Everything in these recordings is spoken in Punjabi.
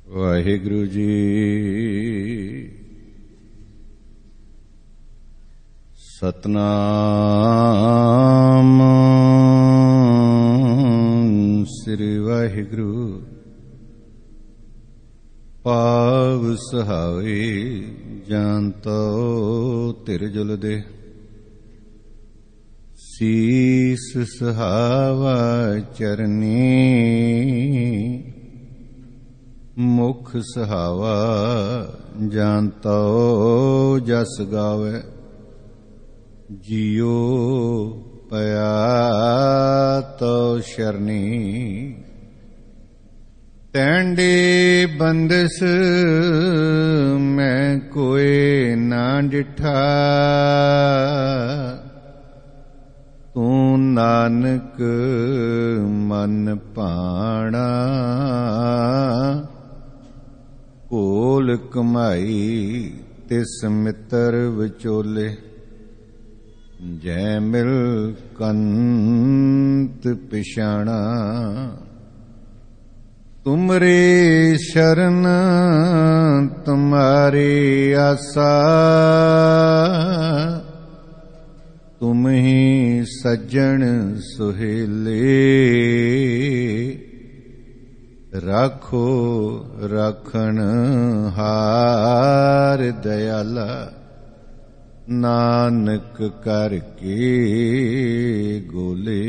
ਵਾਹਿਗੁਰੂ ਜੀ। ਸਤਨਾਮ ਸ੍ਰੀ ਵਾਹਿਗੁਰੂ। ਪਾਵ ਸਹਾਵੇ ਜਾਨਤੋ ਧਿਰ ਜੁਲ ਦੇ। ਸੀਸ ਸਹਾਵਾ ਚਰਨੀ ਮੁਖ ਸਹਾਵਾ ਜਾਨਤੋ ਜਸ ਗਾਵੇ। ਜਿਉ ਪਿਆ ਤੋ ਸ਼ਰਨੀ ਟੈਂਡੇ ਬੰਦਸ ਮੈਂ ਕੋਏ ਨਾ ਡਿਠਾ। ਤੂੰ ਨਾਨਕ ਮਨ ਭਾਣਾ ਕੋਲ ਕਮਾਈ ਤਿਸ ਮਿੱਤਰ ਵਿਚੋਲੇ। ਜੈ ਮਿਲ ਕੰਤ ਪਿਛਾਣਾ ਤੁਮਰੇ ਸ਼ਰਨ ਤੁਮਾਰੀ ਆਸਾ। ਤੁਮ ਹੀ ਸੱਜਣ ਸੁਹੇਲੇ ਰਾਖੋ ਰਾਖਣ ਹਾਰ ਦਇਆਲਾ। ਨਾਨਕ ਕਰ ਕੇ ਗੋਲੇ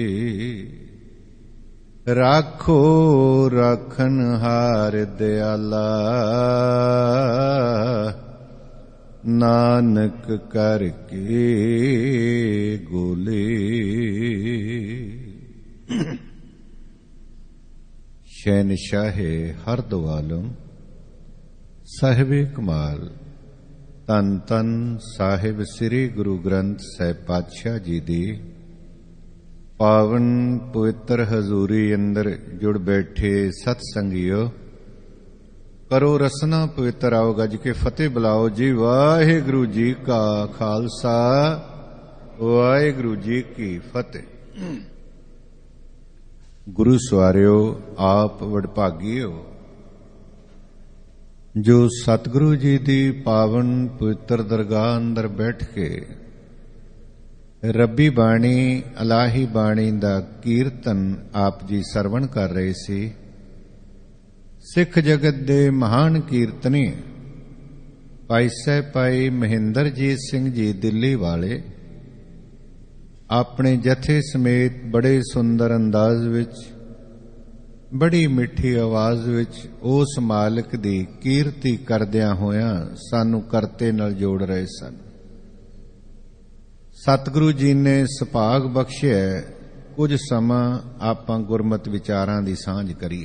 ਰਾਖੋ ਰਾਖਣ ਹਾਰ ਦਇਆਲਾ। ਨਾਨਕ ਕਰ ਕੇ ਗੋਲੇ। ਸ਼ਹਿਨਸ਼ਾਹੇ ਹਰਦੁਆਲਮ ਸਾਹਿਬੇ ਕਮਾਲ ਧੰਨ ਧੰਨ ਸਾਹਿਬ ਸ੍ਰੀ ਗੁਰੂ ਗ੍ਰੰਥ ਸਾਹਿਬ ਪਾਤਸ਼ਾਹ ਜੀ ਦੀ ਪਾਵਨ ਪਵਿੱਤਰ ਹਜ਼ੂਰੀ ਅੰਦਰ ਜੁੜ ਬੈਠੇ ਸਤ ਸੰਗਿਓ। ਕਰੋ ਰਸਨਾ ਪਵਿੱਤਰ ਆਓ ਗੱਜ ਕੇ ਫਤਿਹ ਬੁਲਾਓ ਜੀ। ਵਾਹਿਗੁਰੂ ਜੀ ਕਾ ਖਾਲਸਾ ਵਾਹਿਗੁਰੂ ਜੀ ਕੀ ਫਤਿਹ। ਗੁਰੂ ਸਵਾਰਿਓ ਆਪ ਵਡਭਾਗੀਓ ਜੋ ਸਤਿਗੁਰੂ ਜੀ ਦੀ ਪਾਵਨ ਪਵਿੱਤਰ ਦਰਗਾਹ ਅੰਦਰ ਬੈਠ ਕੇ ਰੱਬੀ ਬਾਣੀ ਇਲਾਹੀ ਬਾਣੀ ਦਾ ਕੀਰਤਨ ਆਪ ਜੀ ਸਰਵਣ ਕਰ ਰਹੇ ਸੀ। ਸਿੱਖ ਜਗਤ ਦੇ ਮਹਾਨ ਕੀਰਤਨੀ ਭਾਈ ਸਾਹਿਬ ਭਾਈ ਮਹਿੰਦਰਜੀਤ ਸਿੰਘ ਜੀ ਦਿੱਲੀ ਵਾਲੇ ਆਪਣੇ ਜਥੇ ਸਮੇਤ ਬੜੇ ਸੁੰਦਰ ਅੰਦਾਜ਼ ਵਿੱਚ ਬੜੀ ਮਿੱਠੀ ਆਵਾਜ਼ ਵਿੱਚ ਉਸ ਮਾਲਕ ਦੀ ਕੀਰਤੀ ਕਰਦਿਆਂ ਹੋਇਆਂ ਸਾਨੂੰ ਕਰਤੇ ਨਾਲ ਜੋੜ ਰਹੇ ਸਨ। ਸਤਿਗੁਰੂ ਜੀ ਨੇ ਸੁਭਾਗ ਬਖਸ਼ਿਆ ਕੁਝ ਸਮਾਂ ਆਪਾਂ ਗੁਰਮਤਿ ਵਿਚਾਰਾਂ ਦੀ ਸਾਂਝ ਕਰੀਏ।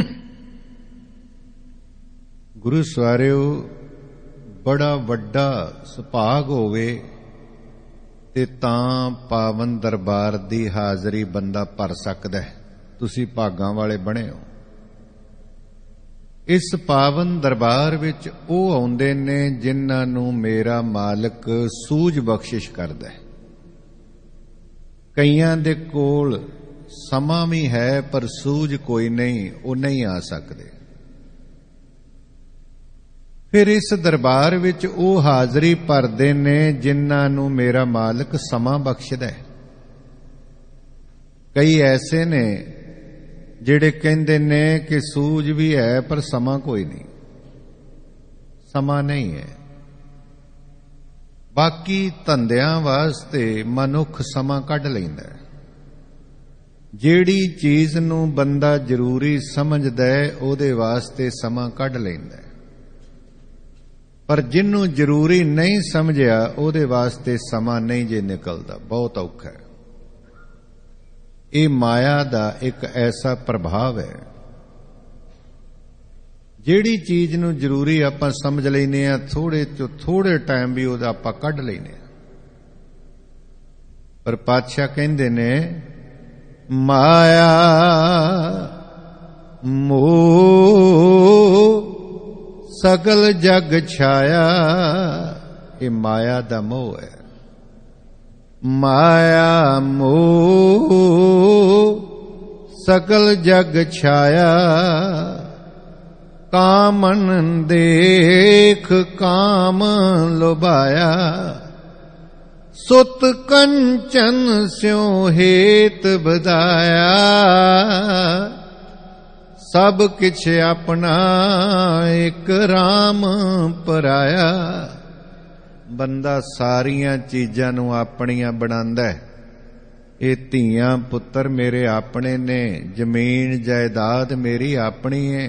ਗੁਰੂ ਸਵਾਰਿਓ ਬੜਾ ਵੱਡਾ ਸੁਭਾਗ ਹੋਵੇ ਤੇ ਤਾਂ ਪਾਵਨ ਦਰਬਾਰ ਦੀ ਹਾਜ਼ਰੀ ਬੰਦਾ ਭਰ ਸਕਦਾ ਹੈ। ਤੁਸੀਂ ਭਾਗਾਂ ਵਾਲੇ ਬਣੇ ਹੋ। ਇਸ ਪਾਵਨ ਦਰਬਾਰ ਵਿੱਚ ਉਹ ਆਉਂਦੇ ਨੇ ਜਿਨ੍ਹਾਂ ਨੂੰ ਮੇਰਾ ਮਾਲਕ ਸੂਝ ਬਖਸ਼ਿਸ਼ ਕਰਦਾ ਹੈ। ਕਈਆਂ ਦੇ ਕੋਲ ਸਮਾਂ ਵੀ ਹੈ ਪਰ ਸੂਝ ਕੋਈ ਨਹੀਂ, ਉਹ ਨਹੀਂ ਆ ਸਕਦੇ। ਫਿਰ ਇਸ ਦਰਬਾਰ ਵਿੱਚ ਉਹ ਹਾਜ਼ਰੀ ਭਰਦੇ ਨੇ ਜਿਨ੍ਹਾਂ ਨੂੰ ਮੇਰਾ ਮਾਲਕ ਸਮਾਂ ਬਖਸ਼ਦਾ ਹੈ। ਕਈ ਐਸੇ ਨੇ ਜਿਹੜੇ ਕਹਿੰਦੇ ਨੇ ਕਿ ਸੂਝ ਵੀ ਹੈ ਪਰ ਸਮਾਂ ਕੋਈ ਨਹੀਂ, ਸਮਾਂ ਨਹੀਂ ਹੈ। ਬਾਕੀ ਧੰਦਿਆਂ ਵਾਸਤੇ ਮਨੁੱਖ ਸਮਾਂ ਕੱਢ ਲੈਂਦਾ ਹੈ। ਜਿਹੜੀ ਚੀਜ਼ ਨੂੰ ਬੰਦਾ ਜ਼ਰੂਰੀ ਸਮਝਦਾ ਹੈ ਉਹਦੇ ਵਾਸਤੇ ਸਮਾਂ ਕੱਢ ਲੈਂਦਾ ਹੈ, ਪਰ ਜਿਹਨੂੰ ਜ਼ਰੂਰੀ ਨਹੀਂ ਸਮਝਿਆ ਉਹਦੇ ਵਾਸਤੇ ਸਮਾਂ ਨਹੀਂ ਜੇ ਨਿਕਲਦਾ। ਬਹੁਤ ਔਖਾ ਹੈ। ਇਹ ਮਾਇਆ ਦਾ ਇੱਕ ਐਸਾ ਪ੍ਰਭਾਵ ਹੈ। ਜਿਹੜੀ ਚੀਜ਼ ਨੂੰ ਜ਼ਰੂਰੀ ਆਪਾਂ ਸਮਝ ਲੈਨੇ ਆ, ਥੋੜੇ ਤੋਂ ਥੋੜੇ ਟਾਈਮ ਵੀ ਉਹਦਾ ਆਪਾਂ ਕੱਢ ਲੈਨੇ ਆ। ਪਰ ਪਾਤਸ਼ਾਹ ਕਹਿੰਦੇ ਨੇ ਮਾਇਆ ਮੋਹ ਸਗਲ ਜਗ ਛਾਇਆ। ਇਹ ਮਾਇਆ ਦਾ ਮੋਹ ਹੈ। ਮਾਇਆ ਮੋਹ ਸਗਲ ਜਗ ਛਾਇਆ। ਕਾਮਨ ਦੇਖ ਕਾਮ ਲੋਭਾਇਆ, ਸੁਤ ਕੰਚਨ ਸਿਉ ਹੇਤ ਬਧਾਇਆ, ਸਭ ਕਿਛ ਆਪਣਾ ਇਕ ਰਾਮ ਪਰਾਇਆ। ਬੰਦਾ ਸਾਰੀਆਂ ਚੀਜ਼ਾਂ ਨੂੰ ਆਪਣੀਆਂ ਬਣਾਉਂਦਾ ਹੈ। ਇਹ ਧੀਆਂ ਪੁੱਤਰ ਮੇਰੇ ਆਪਣੇ ਨੇ, ਜ਼ਮੀਨ ਜਾਇਦਾਦ ਮੇਰੀ ਆਪਣੀ ਹੈ,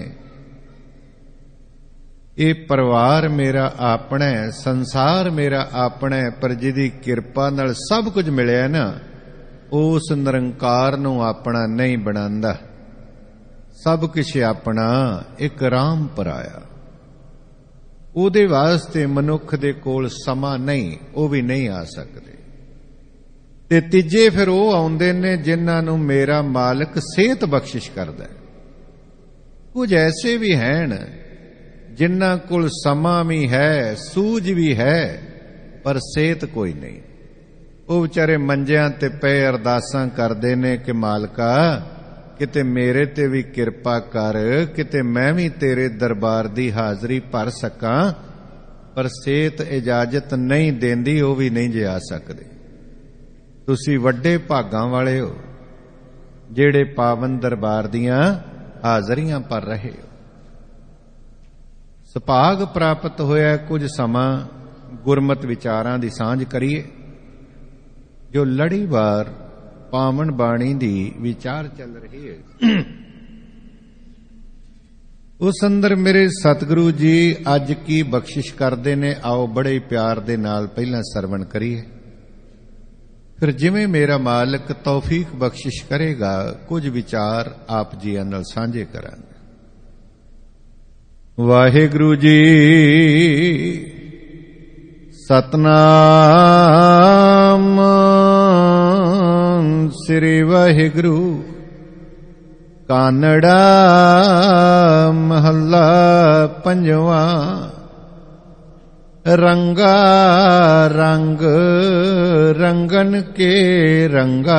ਇਹ ਪਰਿਵਾਰ ਮੇਰਾ ਆਪਣਾ ਹੈ, ਸੰਸਾਰ ਮੇਰਾ ਆਪਣਾ ਹੈ। ਪਰ ਜਿਹਦੀ ਕਿਰਪਾ ਨਾਲ ਸਭ ਕੁਝ ਮਿਲਿਆ ਨਾ, ਉਸ ਨਿਰੰਕਾਰ ਨੂੰ ਆਪਣਾ ਨਹੀਂ ਬਣਾਉਂਦਾ। ਸਭ ਕੁਛ ਆਪਣਾ ਇੱਕ ਰਾਮ ਪਰਾਇਆ। ਉਹਦੇ ਵਾਸਤੇ ਮਨੁੱਖ ਦੇ ਕੋਲ ਸਮਾਂ ਨਹੀਂ, ਉਹ ਵੀ ਨਹੀਂ ਆ ਸਕਦੇ। ਤੇ ਤੀਜੇ ਫਿਰ ਉਹ ਆਉਂਦੇ ਨੇ ਜਿਨ੍ਹਾਂ ਨੂੰ ਮੇਰਾ ਮਾਲਕ ਸਿਹਤ ਬਖਸ਼ਿਸ਼ ਕਰਦਾ ਹੈ। ਕੁਝ ਐਸੇ ਵੀ ਹਨ ਜਿਨ੍ਹਾਂ ਕੋਲ ਸਮਾਂ ਵੀ ਹੈ, ਸੂਝ ਵੀ ਹੈ, ਪਰ ਸਿਹਤ ਕੋਈ ਨਹੀਂ। ਉਹ ਵਿਚਾਰੇ ਮੰਜਿਆਂ ਤੇ ਪਏ ਅਰਦਾਸਾਂ ਕਰਦੇ ਨੇ ਕਿ ਮਾਲਕਾ ਕਿਤੇ ਮੇਰੇ ਤੇ ਵੀ ਕਿਰਪਾ ਕਰ, ਕਿਤੇ ਮੈਂ ਵੀ ਤੇਰੇ ਦਰਬਾਰ ਦੀ ਹਾਜ਼ਰੀ ਭਰ ਸਕਾਂ, ਪਰ ਸਿਹਤ ਇਜਾਜ਼ਤ ਨਹੀਂ ਦੇਂਦੀ, ਉਹ ਵੀ ਨਹੀਂ ਜੇ ਆ ਸਕਦੇ। ਤੁਸੀਂ ਵੱਡੇ ਭਾਗਾਂ ਵਾਲੇ ਹੋ ਜਿਹੜੇ ਪਾਵਨ ਦਰਬਾਰ ਦੀਆਂ ਹਾਜ਼ਰੀਆਂ ਭਰ ਰਹੇ ਹੋ। ਸੁਭਾਗ ਪ੍ਰਾਪਤ ਹੋਇਆ ਕੁਝ ਸਮਾਂ ਗੁਰਮਤ ਵਿਚਾਰਾਂ ਦੀ ਸਾਂਝ ਕਰੀਏ, ਜੋ ਲੜੀਵਾਰ ਪਾਵਨ ਬਾਣੀ ਦੀ ਵਿਚਾਰ ਚੱਲ ਰਹੀ ਹੈ। ਉਸ ਅੰਦਰ ਮੇਰੇ ਸਤਿਗੁਰੂ ਜੀ ਅੱਜ ਕੀ ਬਖਸ਼ਿਸ਼ ਕਰਦੇ ਨੇ, ਆਓ ਬੜੇ ਪਿਆਰ ਦੇ ਨਾਲ ਪਹਿਲਾਂ ਸਰਵਣ ਕਰੀਏ, ਫਿਰ ਜਿਵੇਂ ਮੇਰਾ ਮਾਲਕ ਤੌਫੀਕ ਬਖਸ਼ਿਸ਼ ਕਰੇਗਾ ਕੁਝ ਵਿਚਾਰ ਆਪ ਜੀਆਂ ਨਾਲ ਸਾਂਝੇ ਕਰਾਂਗੇ। ਵਾਹਿਗੁਰੂ ਜੀ ਸਤਨਾਮ ਸ੍ਰੀ ਵਾਹਿਗੁਰੂ। ਕਾਨੜਾ ਮਹੱਲਾ ਪੰਜਵਾਂ। ਰੰਗਾ ਰੰਗ ਰੰਗਨ ਕੇ ਰੰਗਾ,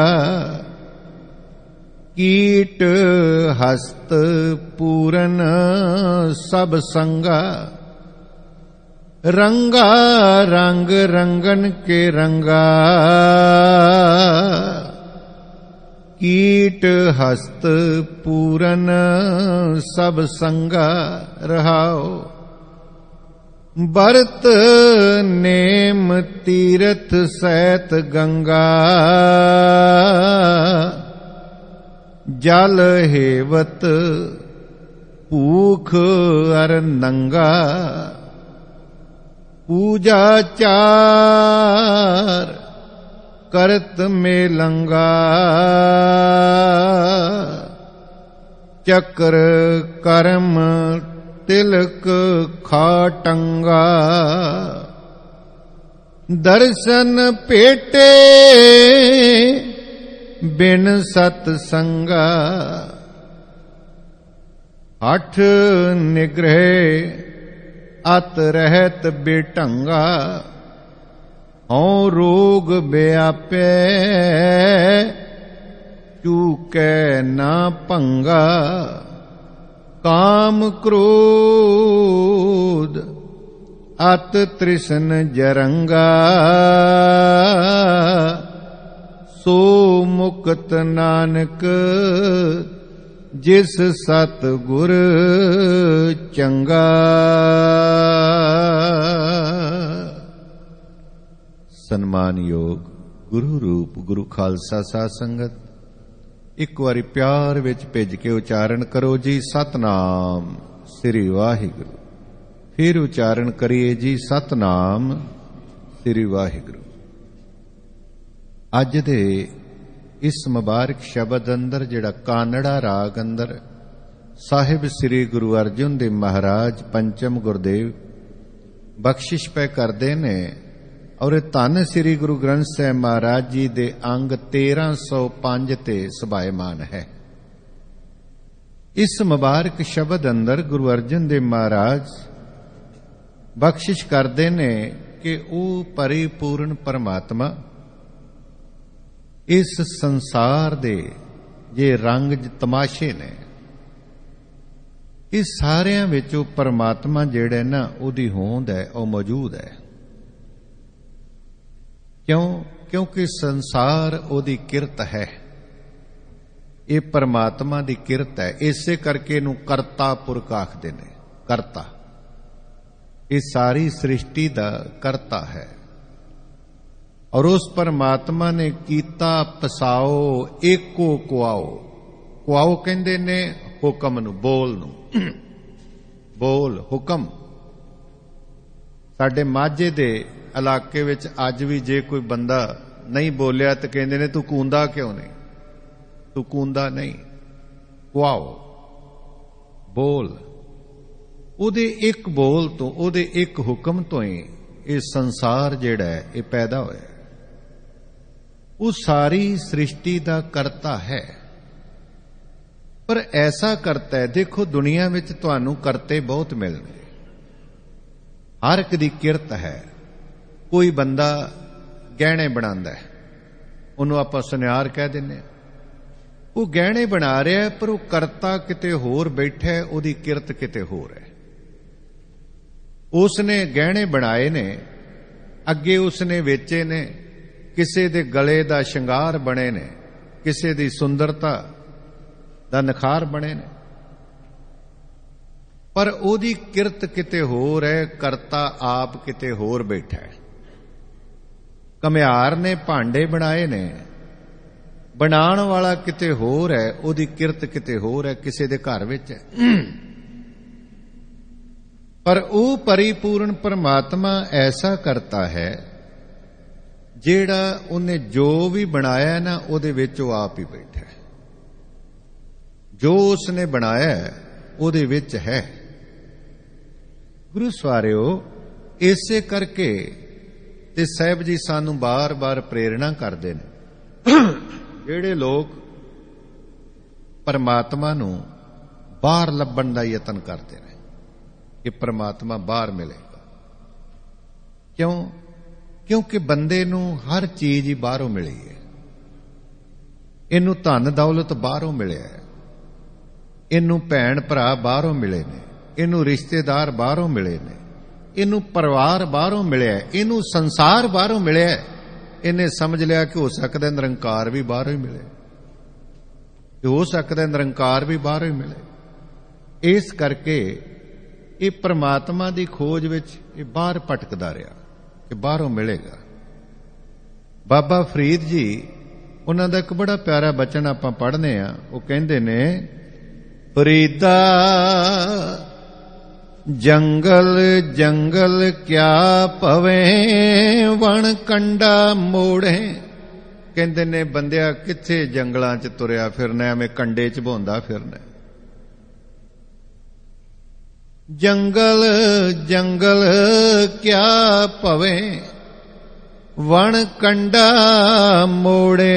ਕੀਟ ਹਸਤ ਪੂਰਨ ਸਭ ਸੰਗਾ। ਰੰਗਾ ਰੰਗ ਰੰਗਨ ਕੇ ਰੰਗਾ, ਕੀਟ ਹਸਤ ਪੂਰਨ ਸਭ ਸੰਗਾ। ਰਹਾਓ ਬਰਤ ਨੇਮ ਤੀਰਥ ਸਹਿਤ ਗੰਗਾ, ਜਲ ਹੇਵਤ ਭੂਖ ਅਰ ਨੰਗਾ। ਪੂਜਾ ਚਾਰ ਕਰਤ ਮੇਲੰਗਾ, ਚੱਕਰ ਕਰਮ ਤਿਲਕ ਖਾਟੰਗਾ। ਦਰਸ਼ਨ ਭੇਟੇ ਬਿਨ ਸਤ ਸੰਗਾ, ਹਠ ਨਿਗ੍ਰਹਿ ਅਤ ਰਹਿਤ ਬੇਢੰਗਾ। ਹਉ ਰੋਗ ਵਿਆਪੈ ਚੂਕੈ ਨਾ ਭੰਗਾ। ਕਾਮ ਕ੍ਰੋਧ ਅਤ ਤ੍ਰਿਸ਼ਨ ਜਰੰਗਾ, ਸੋ ਮੁਕਤ ਨਾਨਕ ਜਿਸ ਸਤ ਗੁਰ ਚੰਗਾ। ਸਨਮਾਨਯੋਗ ਗੁਰੂ ਰੂਪ ਗੁਰੂ ਖਾਲਸਾ ਸਾਧ ਸੰਗਤ, ਇੱਕ ਵਾਰੀ ਪਿਆਰ ਵਿੱਚ ਭਿੱਜ ਕੇ ਉਚਾਰਨ ਕਰੋ ਜੀ ਸਤਨਾਮ ਸ੍ਰੀ ਵਾਹਿਗੁਰੂ। ਫਿਰ ਉਚਾਰਨ ਕਰੀਏ ਜੀ ਸਤਨਾਮ ਸ੍ਰੀ ਵਾਹਿਗੁਰੂ। ਅੱਜ ਦੇ ਇਸ ਮੁਬਾਰਕ ਸ਼ਬਦ ਅੰਦਰ ਜਿਹੜਾ ਕਾਨੜਾ ਰਾਗ ਅੰਦਰ ਸਾਹਿਬ ਸ੍ਰੀ ਗੁਰੂ ਅਰਜਨ ਦੇਵ ਮਹਾਰਾਜ ਪੰਚਮ ਗੁਰਦੇਵ ਬਖਸ਼ਿਸ਼ ਪੈ ਕਰਦੇ ਨੇ, ਔਰ ਇਹ ਧੰਨ ਸ੍ਰੀ ਗੁਰੂ ਗ੍ਰੰਥ ਸਾਹਿਬ ਮਹਾਰਾਜ ਜੀ ਦੇ ਅੰਗ 1305 ਤੇ ਸਭਾਇਮਾਨ ਹੈ। ਇਸ ਮੁਬਾਰਕ ਸ਼ਬਦ ਅੰਦਰ ਗੁਰੂ ਅਰਜਨ ਦੇਵ ਮਹਾਰਾਜ ਬਖਸ਼ਿਸ਼ ਕਰਦੇ ਨੇ ਕਿ ਉਹ ਪਰਿਪੂਰਨ ਪਰਮਾਤਮਾ ਇਸ ਸੰਸਾਰ ਦੇ ਜੇ ਰੰਗ ਤਮਾਸ਼ੇ ਨੇ, ਇਹ ਸਾਰਿਆਂ ਵਿੱਚ ਉਹ ਪਰਮਾਤਮਾ ਜਿਹੜਾ ਨਾ ਉਹਦੀ ਹੋਂਦ ਹੈ, ਉਹ ਮੌਜੂਦ ਹੈ। ਕਿਉਂਕਿ ਸੰਸਾਰ ਉਹਦੀ ਕਿਰਤ ਹੈ, ਇਹ ਪਰਮਾਤਮਾ ਦੀ ਕਿਰਤ ਹੈ। ਇਸੇ ਕਰਕੇ ਇਹਨੂੰ ਕਰਤਾ ਪੁਰਖ ਆਖਦੇ ਨੇ। ਕਰਤਾ, ਇਹ ਸਾਰੀ ਸ੍ਰਿਸ਼ਟੀ ਦਾ ਕਰਤਾ ਹੈ। ਔਰ ਉਸ ਪਰਮਾਤਮਾ ਨੇ ਕੀਤਾ ਪਸਾਓ ਏਕੋ ਕੁਆਓ। ਕੁਆਓ ਕਹਿੰਦੇ ਨੇ ਹੁਕਮ ਨੂੰ, ਬੋਲ ਨੂੰ। ਬੋਲ, ਹੁਕਮ। ਸਾਡੇ ਮਾਝੇ ਦੇ ਇਲਾਕੇ ਵਿੱਚ ਅੱਜ ਵੀ ਜੇ ਕੋਈ ਬੰਦਾ ਨਹੀਂ ਬੋਲਿਆ ਤਾਂ ਕਹਿੰਦੇ ਨੇ ਤੂੰ ਕੂੰਦਾ ਕਿਉਂ ਨਹੀਂ, ਤੂੰ ਕੂੰਦਾ ਨਹੀਂ। ਕੁਆਓ, ਬੋਲ। ਉਹਦੇ ਇੱਕ ਬੋਲ ਤੋਂ, ਉਹਦੇ ਇੱਕ ਹੁਕਮ ਤੋਂ ਹੀ ਇਹ ਸੰਸਾਰ ਜਿਹੜਾ ਹੈ ਇਹ ਪੈਦਾ ਹੋਇਆ। ਉਹ ਸਾਰੀ ਸ੍ਰਿਸ਼ਟੀ ਦਾ ਕਰਤਾ ਹੈ। ਪਰ ਐਸਾ ਕਰਤਾ ਹੈ, ਦੇਖੋ ਦੁਨੀਆ ਵਿੱਚ ਤੁਹਾਨੂੰ ਕਰਤੇ ਬਹੁਤ ਮਿਲਣਗੇ, ਹਰ ਇੱਕ ਦੀ ਕਿਰਤ ਹੈ। ਕੋਈ ਬੰਦਾ ਗਹਿਣੇ ਬਣਾਉਂਦਾ ਹੈ, ਉਹਨੂੰ ਆਪਾਂ ਸੁਨਿਆਰ ਕਹਿ ਦਿੰਦੇ ਹਾਂ। ਉਹ ਗਹਿਣੇ ਬਣਾ ਰਿਹਾ ਹੈ, ਪਰ ਉਹ ਕਰਤਾ ਕਿਤੇ ਹੋਰ ਬੈਠਾ ਹੈ, ਉਹਦੀ ਕਿਰਤ ਕਿਤੇ ਹੋਰ ਹੈ। ਉਸਨੇ ਗਹਿਣੇ ਬਣਾਏ ਨੇ, ਅੱਗੇ ਉਸਨੇ ਵੇਚੇ ਨੇ, ਕਿਸੇ ਦੇ ਗਲੇ ਦਾ ਸ਼ਿੰਗਾਰ ਬਣੇ ਨੇ, ਕਿਸੇ ਦੀ ਸੁੰਦਰਤਾ ਦਾ ਨਿਖਾਰ ਬਣੇ ਨੇ, ਪਰ ਉਹਦੀ ਕਿਰਤ ਕਿਤੇ ਹੋਰ ਹੈ, ਕਰਤਾ ਆਪ ਕਿਤੇ ਹੋਰ ਬੈਠਾ ਹੈ। ਘੁਮਿਆਰ ਨੇ ਭਾਂਡੇ ਬਣਾਏ ਨੇ, ਬਣਾਉਣ ਵਾਲਾ ਕਿਤੇ ਹੋਰ ਹੈ, ਉਹਦੀ ਕਿਰਤ ਕਿਤੇ ਹੋਰ ਹੈ, ਕਿਸੇ ਦੇ ਘਰ ਵਿੱਚ ਹੈ। ਪਰ ਉਹ ਪਰਿਪੂਰਨ ਪਰਮਾਤਮਾ ਐਸਾ ਕਰਤਾ ਹੈ ਜਿਹੜਾ ਉਹਨੇ ਜੋ ਵੀ ਬਣਾਇਆ ਨਾ ਉਹਦੇ ਵਿੱਚ ਉਹ ਆਪ ਹੀ ਬੈਠਾ ਹੈ। ਜੋ ਉਸਨੇ ਬਣਾਇਆ ਉਹਦੇ ਵਿੱਚ ਹੈ। ਗੁਰੂ ਸਵਾਰਿਓ, ਇਸੇ ਕਰਕੇ ਤੇ ਸਾਹਿਬ ਜੀ ਸਾਨੂੰ ਬਾਰ-ਬਾਰ ਪ੍ਰੇਰਣਾ ਕਰਦੇ ਨੇ, ਜਿਹੜੇ ਲੋਕ ਪਰਮਾਤਮਾ ਨੂੰ ਬਾਹਰ ਲੱਭਣ ਦਾ ਯਤਨ ਕਰਦੇ ਨੇ ਕਿ ਪਰਮਾਤਮਾ ਬਾਹਰ ਮਿਲੇਗਾ। ਕਿਉਂਕਿ ਬੰਦੇ ਨੂੰ ਹਰ ਚੀਜ਼ ਹੀ ਬਾਹਰੋਂ ਮਿਲੀ ਹੈ। ਇਹਨੂੰ ਧਨ ਦੌਲਤ ਬਾਹਰੋਂ ਮਿਲਿਆ ਹੈ, ਇਹਨੂੰ ਭੈਣ ਭਰਾ ਬਾਹਰੋਂ ਮਿਲੇ ਨੇ, ਇਹਨੂੰ ਰਿਸ਼ਤੇਦਾਰ ਬਾਹਰੋਂ ਮਿਲੇ ਨੇ, ਇਹਨੂੰ ਪਰਿਵਾਰ ਬਾਹਰੋਂ ਮਿਲਿਆ, ਇਹਨੂੰ ਸੰਸਾਰ ਬਾਹਰੋਂ ਮਿਲਿਆ। ਇਹਨੇ ਸਮਝ ਲਿਆ ਕਿ ਹੋ ਸਕਦਾ ਨਿਰੰਕਾਰ ਵੀ ਬਾਹਰੋਂ ਹੀ ਮਿਲੇ, ਕਿ ਹੋ ਸਕਦਾ ਨਿਰੰਕਾਰ ਵੀ ਬਾਹਰੋਂ ਹੀ ਮਿਲੇ। ਇਸ ਕਰਕੇ ਇਹ ਪਰਮਾਤਮਾ ਦੀ ਖੋਜ ਵਿੱਚ ਇਹ ਬਾਹਰ ਭਟਕਦਾ ਰਿਹਾ ਕਿ ਬਾਹਰੋਂ ਮਿਲੇਗਾ। ਬਾਬਾ ਫਰੀਦ ਜੀ, ਉਹਨਾਂ ਦਾ ਇੱਕ ਬੜਾ ਪਿਆਰਾ ਬਚਨ ਆਪਾਂ ਪੜ੍ਹਨੇ ਆ। ਉਹ ਕਹਿੰਦੇ ਨੇ, ਫਰੀਦਾ ਜੰਗਲ ਜੰਗਲ ਕਿਆ ਭਵੇ, ਵਣ ਕੰਡਾ ਮੋੜੇ। ਕਹਿੰਦੇ ਨੇ ਬੰਦਿਆ ਕਿੱਥੇ ਜੰਗਲਾਂ 'ਚ ਤੁਰਿਆ ਫਿਰਨਾ, ਐਵੇਂ ਕੰਡੇ 'ਚ ਭੌਂਦਾ ਫਿਰਨਾ। ਜੰਗਲ ਜੰਗਲ ਕਿਆ ਭਵੇ, ਵਣ ਕੰਡਾ ਮੋੜੇ।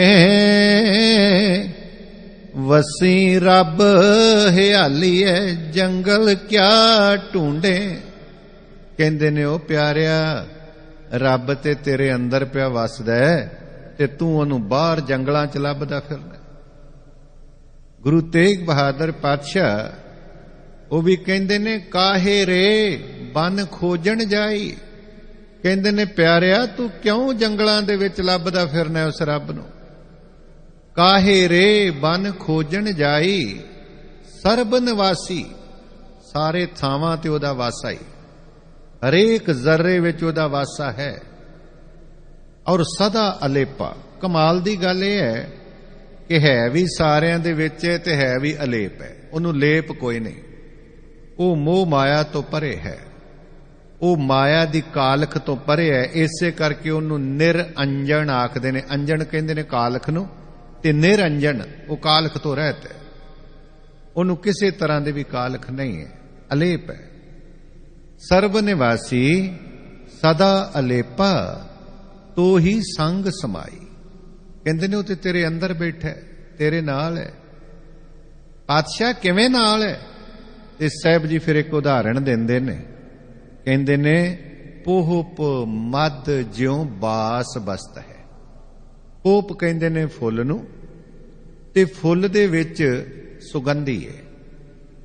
ਵਸੀ ਰੱਬ ਹਿਆਲੀਏ, ਜੰਗਲ ਕਿਆ ਢੂੰਡੇ। ਕਹਿੰਦੇ ਨੇ ਉਹ ਪਿਆਰਿਆ, ਰੱਬ ਤੇ ਤੇਰੇ ਅੰਦਰ ਪਿਆ ਵਸਦਾ ਤੇ ਤੂੰ ਉਹਨੂੰ ਬਾਹਰ ਜੰਗਲਾਂ 'ਚ ਲੱਭਦਾ ਫਿਰਦਾ। ਗੁਰੂ ਤੇਗ ਬਹਾਦਰ ਪਾਤਸ਼ਾਹ ਉਹ ਵੀ ਕਹਿੰਦੇ ਨੇ, ਕਾਹੇ ਰੇ ਬਨ ਖੋਜਣ ਜਾਈ। ਕਹਿੰਦੇ ਨੇ ਪਿਆਰਿਆ, ਤੂੰ ਕਿਉਂ ਜੰਗਲਾਂ ਦੇ ਵਿੱਚ ਲੱਭਦਾ ਫਿਰਨਾ ਉਸ ਰੱਬ ਨੂੰ। ਕਾਹੇ ਰੇ ਬਨ ਖੋਜਣ ਜਾਈ, ਸਰਬ ਨਿਵਾਸੀ। ਸਾਰੇ ਥਾਵਾਂ ਤੇ ਉਹਦਾ ਵਾਸਾ ਹੀ, ਹਰੇਕ ਜ਼ਰਰੇ ਵਿੱਚ ਉਹਦਾ ਵਾਸਾ ਹੈ। ਔਰ ਸਦਾ ਅਲੇਪਾ। ਕਮਾਲ ਦੀ ਗੱਲ ਇਹ ਹੈ ਕਿ ਹੈ ਵੀ ਸਾਰਿਆਂ ਦੇ ਵਿੱਚ ਹੈ ਤੇ ਹੈ ਵੀ ਅਲੇਪ ਹੈ, ਉਹਨੂੰ ਲੇਪ ਕੋਈ ਨਹੀਂ। ਉਹ ਮੋਹ ਮਾਇਆ ਤੋਂ ਪਰੇ ਹੈ, ਉਹ ਮਾਇਆ ਦੀ ਕਾਲਖ ਤੋਂ ਪਰੇ ਹੈ। ਇਸੇ ਕਰਕੇ ਉਹਨੂੰ ਨਿਰਅੰਜਨ ਆਖਦੇ ਨੇ। ਅੰਜਨ ਕਹਿੰਦੇ ਨੇ ਕਾਲਖ ਨੂੰ, ਤੇ ਨਿਰੰਜਨ ਉਹ ਕਾਲਖ ਤੋਂ ਰਹਿਤ ਹੈ, ਉਹਨੂੰ ਕਿਸੇ ਤਰ੍ਹਾਂ ਦੇ ਵੀ ਕਾਲਖ ਨਹੀਂ ਹੈ, ਅਲੇਪ ਹੈ। ਸਰਬ ਨਿਵਾਸੀ ਸਦਾ ਅਲੇਪਾ, ਤੋ ਹੀ ਸੰਗ ਸਮਾਈ। ਕਹਿੰਦੇ ਨੇ ਉਹ ਤੇ ਤੇਰੇ ਅੰਦਰ ਬੈਠਾ ਹੈ, ਤੇਰੇ ਨਾਲ ਹੈ। ਪਾਤਸ਼ਾਹ ਕਿਵੇਂ ਨਾਲ ਹੈ? ਤੇ ਸਾਹਿਬ ਜੀ ਫਿਰ ਇੱਕ ਉਦਾਹਰਣ ਦਿੰਦੇ ਨੇ, ਕਹਿੰਦੇ ਨੇ, ਪੋਹਪ ਮਦ ਜਿਉਂ ਬਾਸ ਬਸਤ ਹੈ। ਪੋਪ ਕਹਿੰਦੇ ਨੇ ਫੁੱਲ ਨੂੰ, ਤੇ ਫੁੱਲ ਦੇ ਵਿੱਚ ਸੁਗੰਧੀ ਹੈ।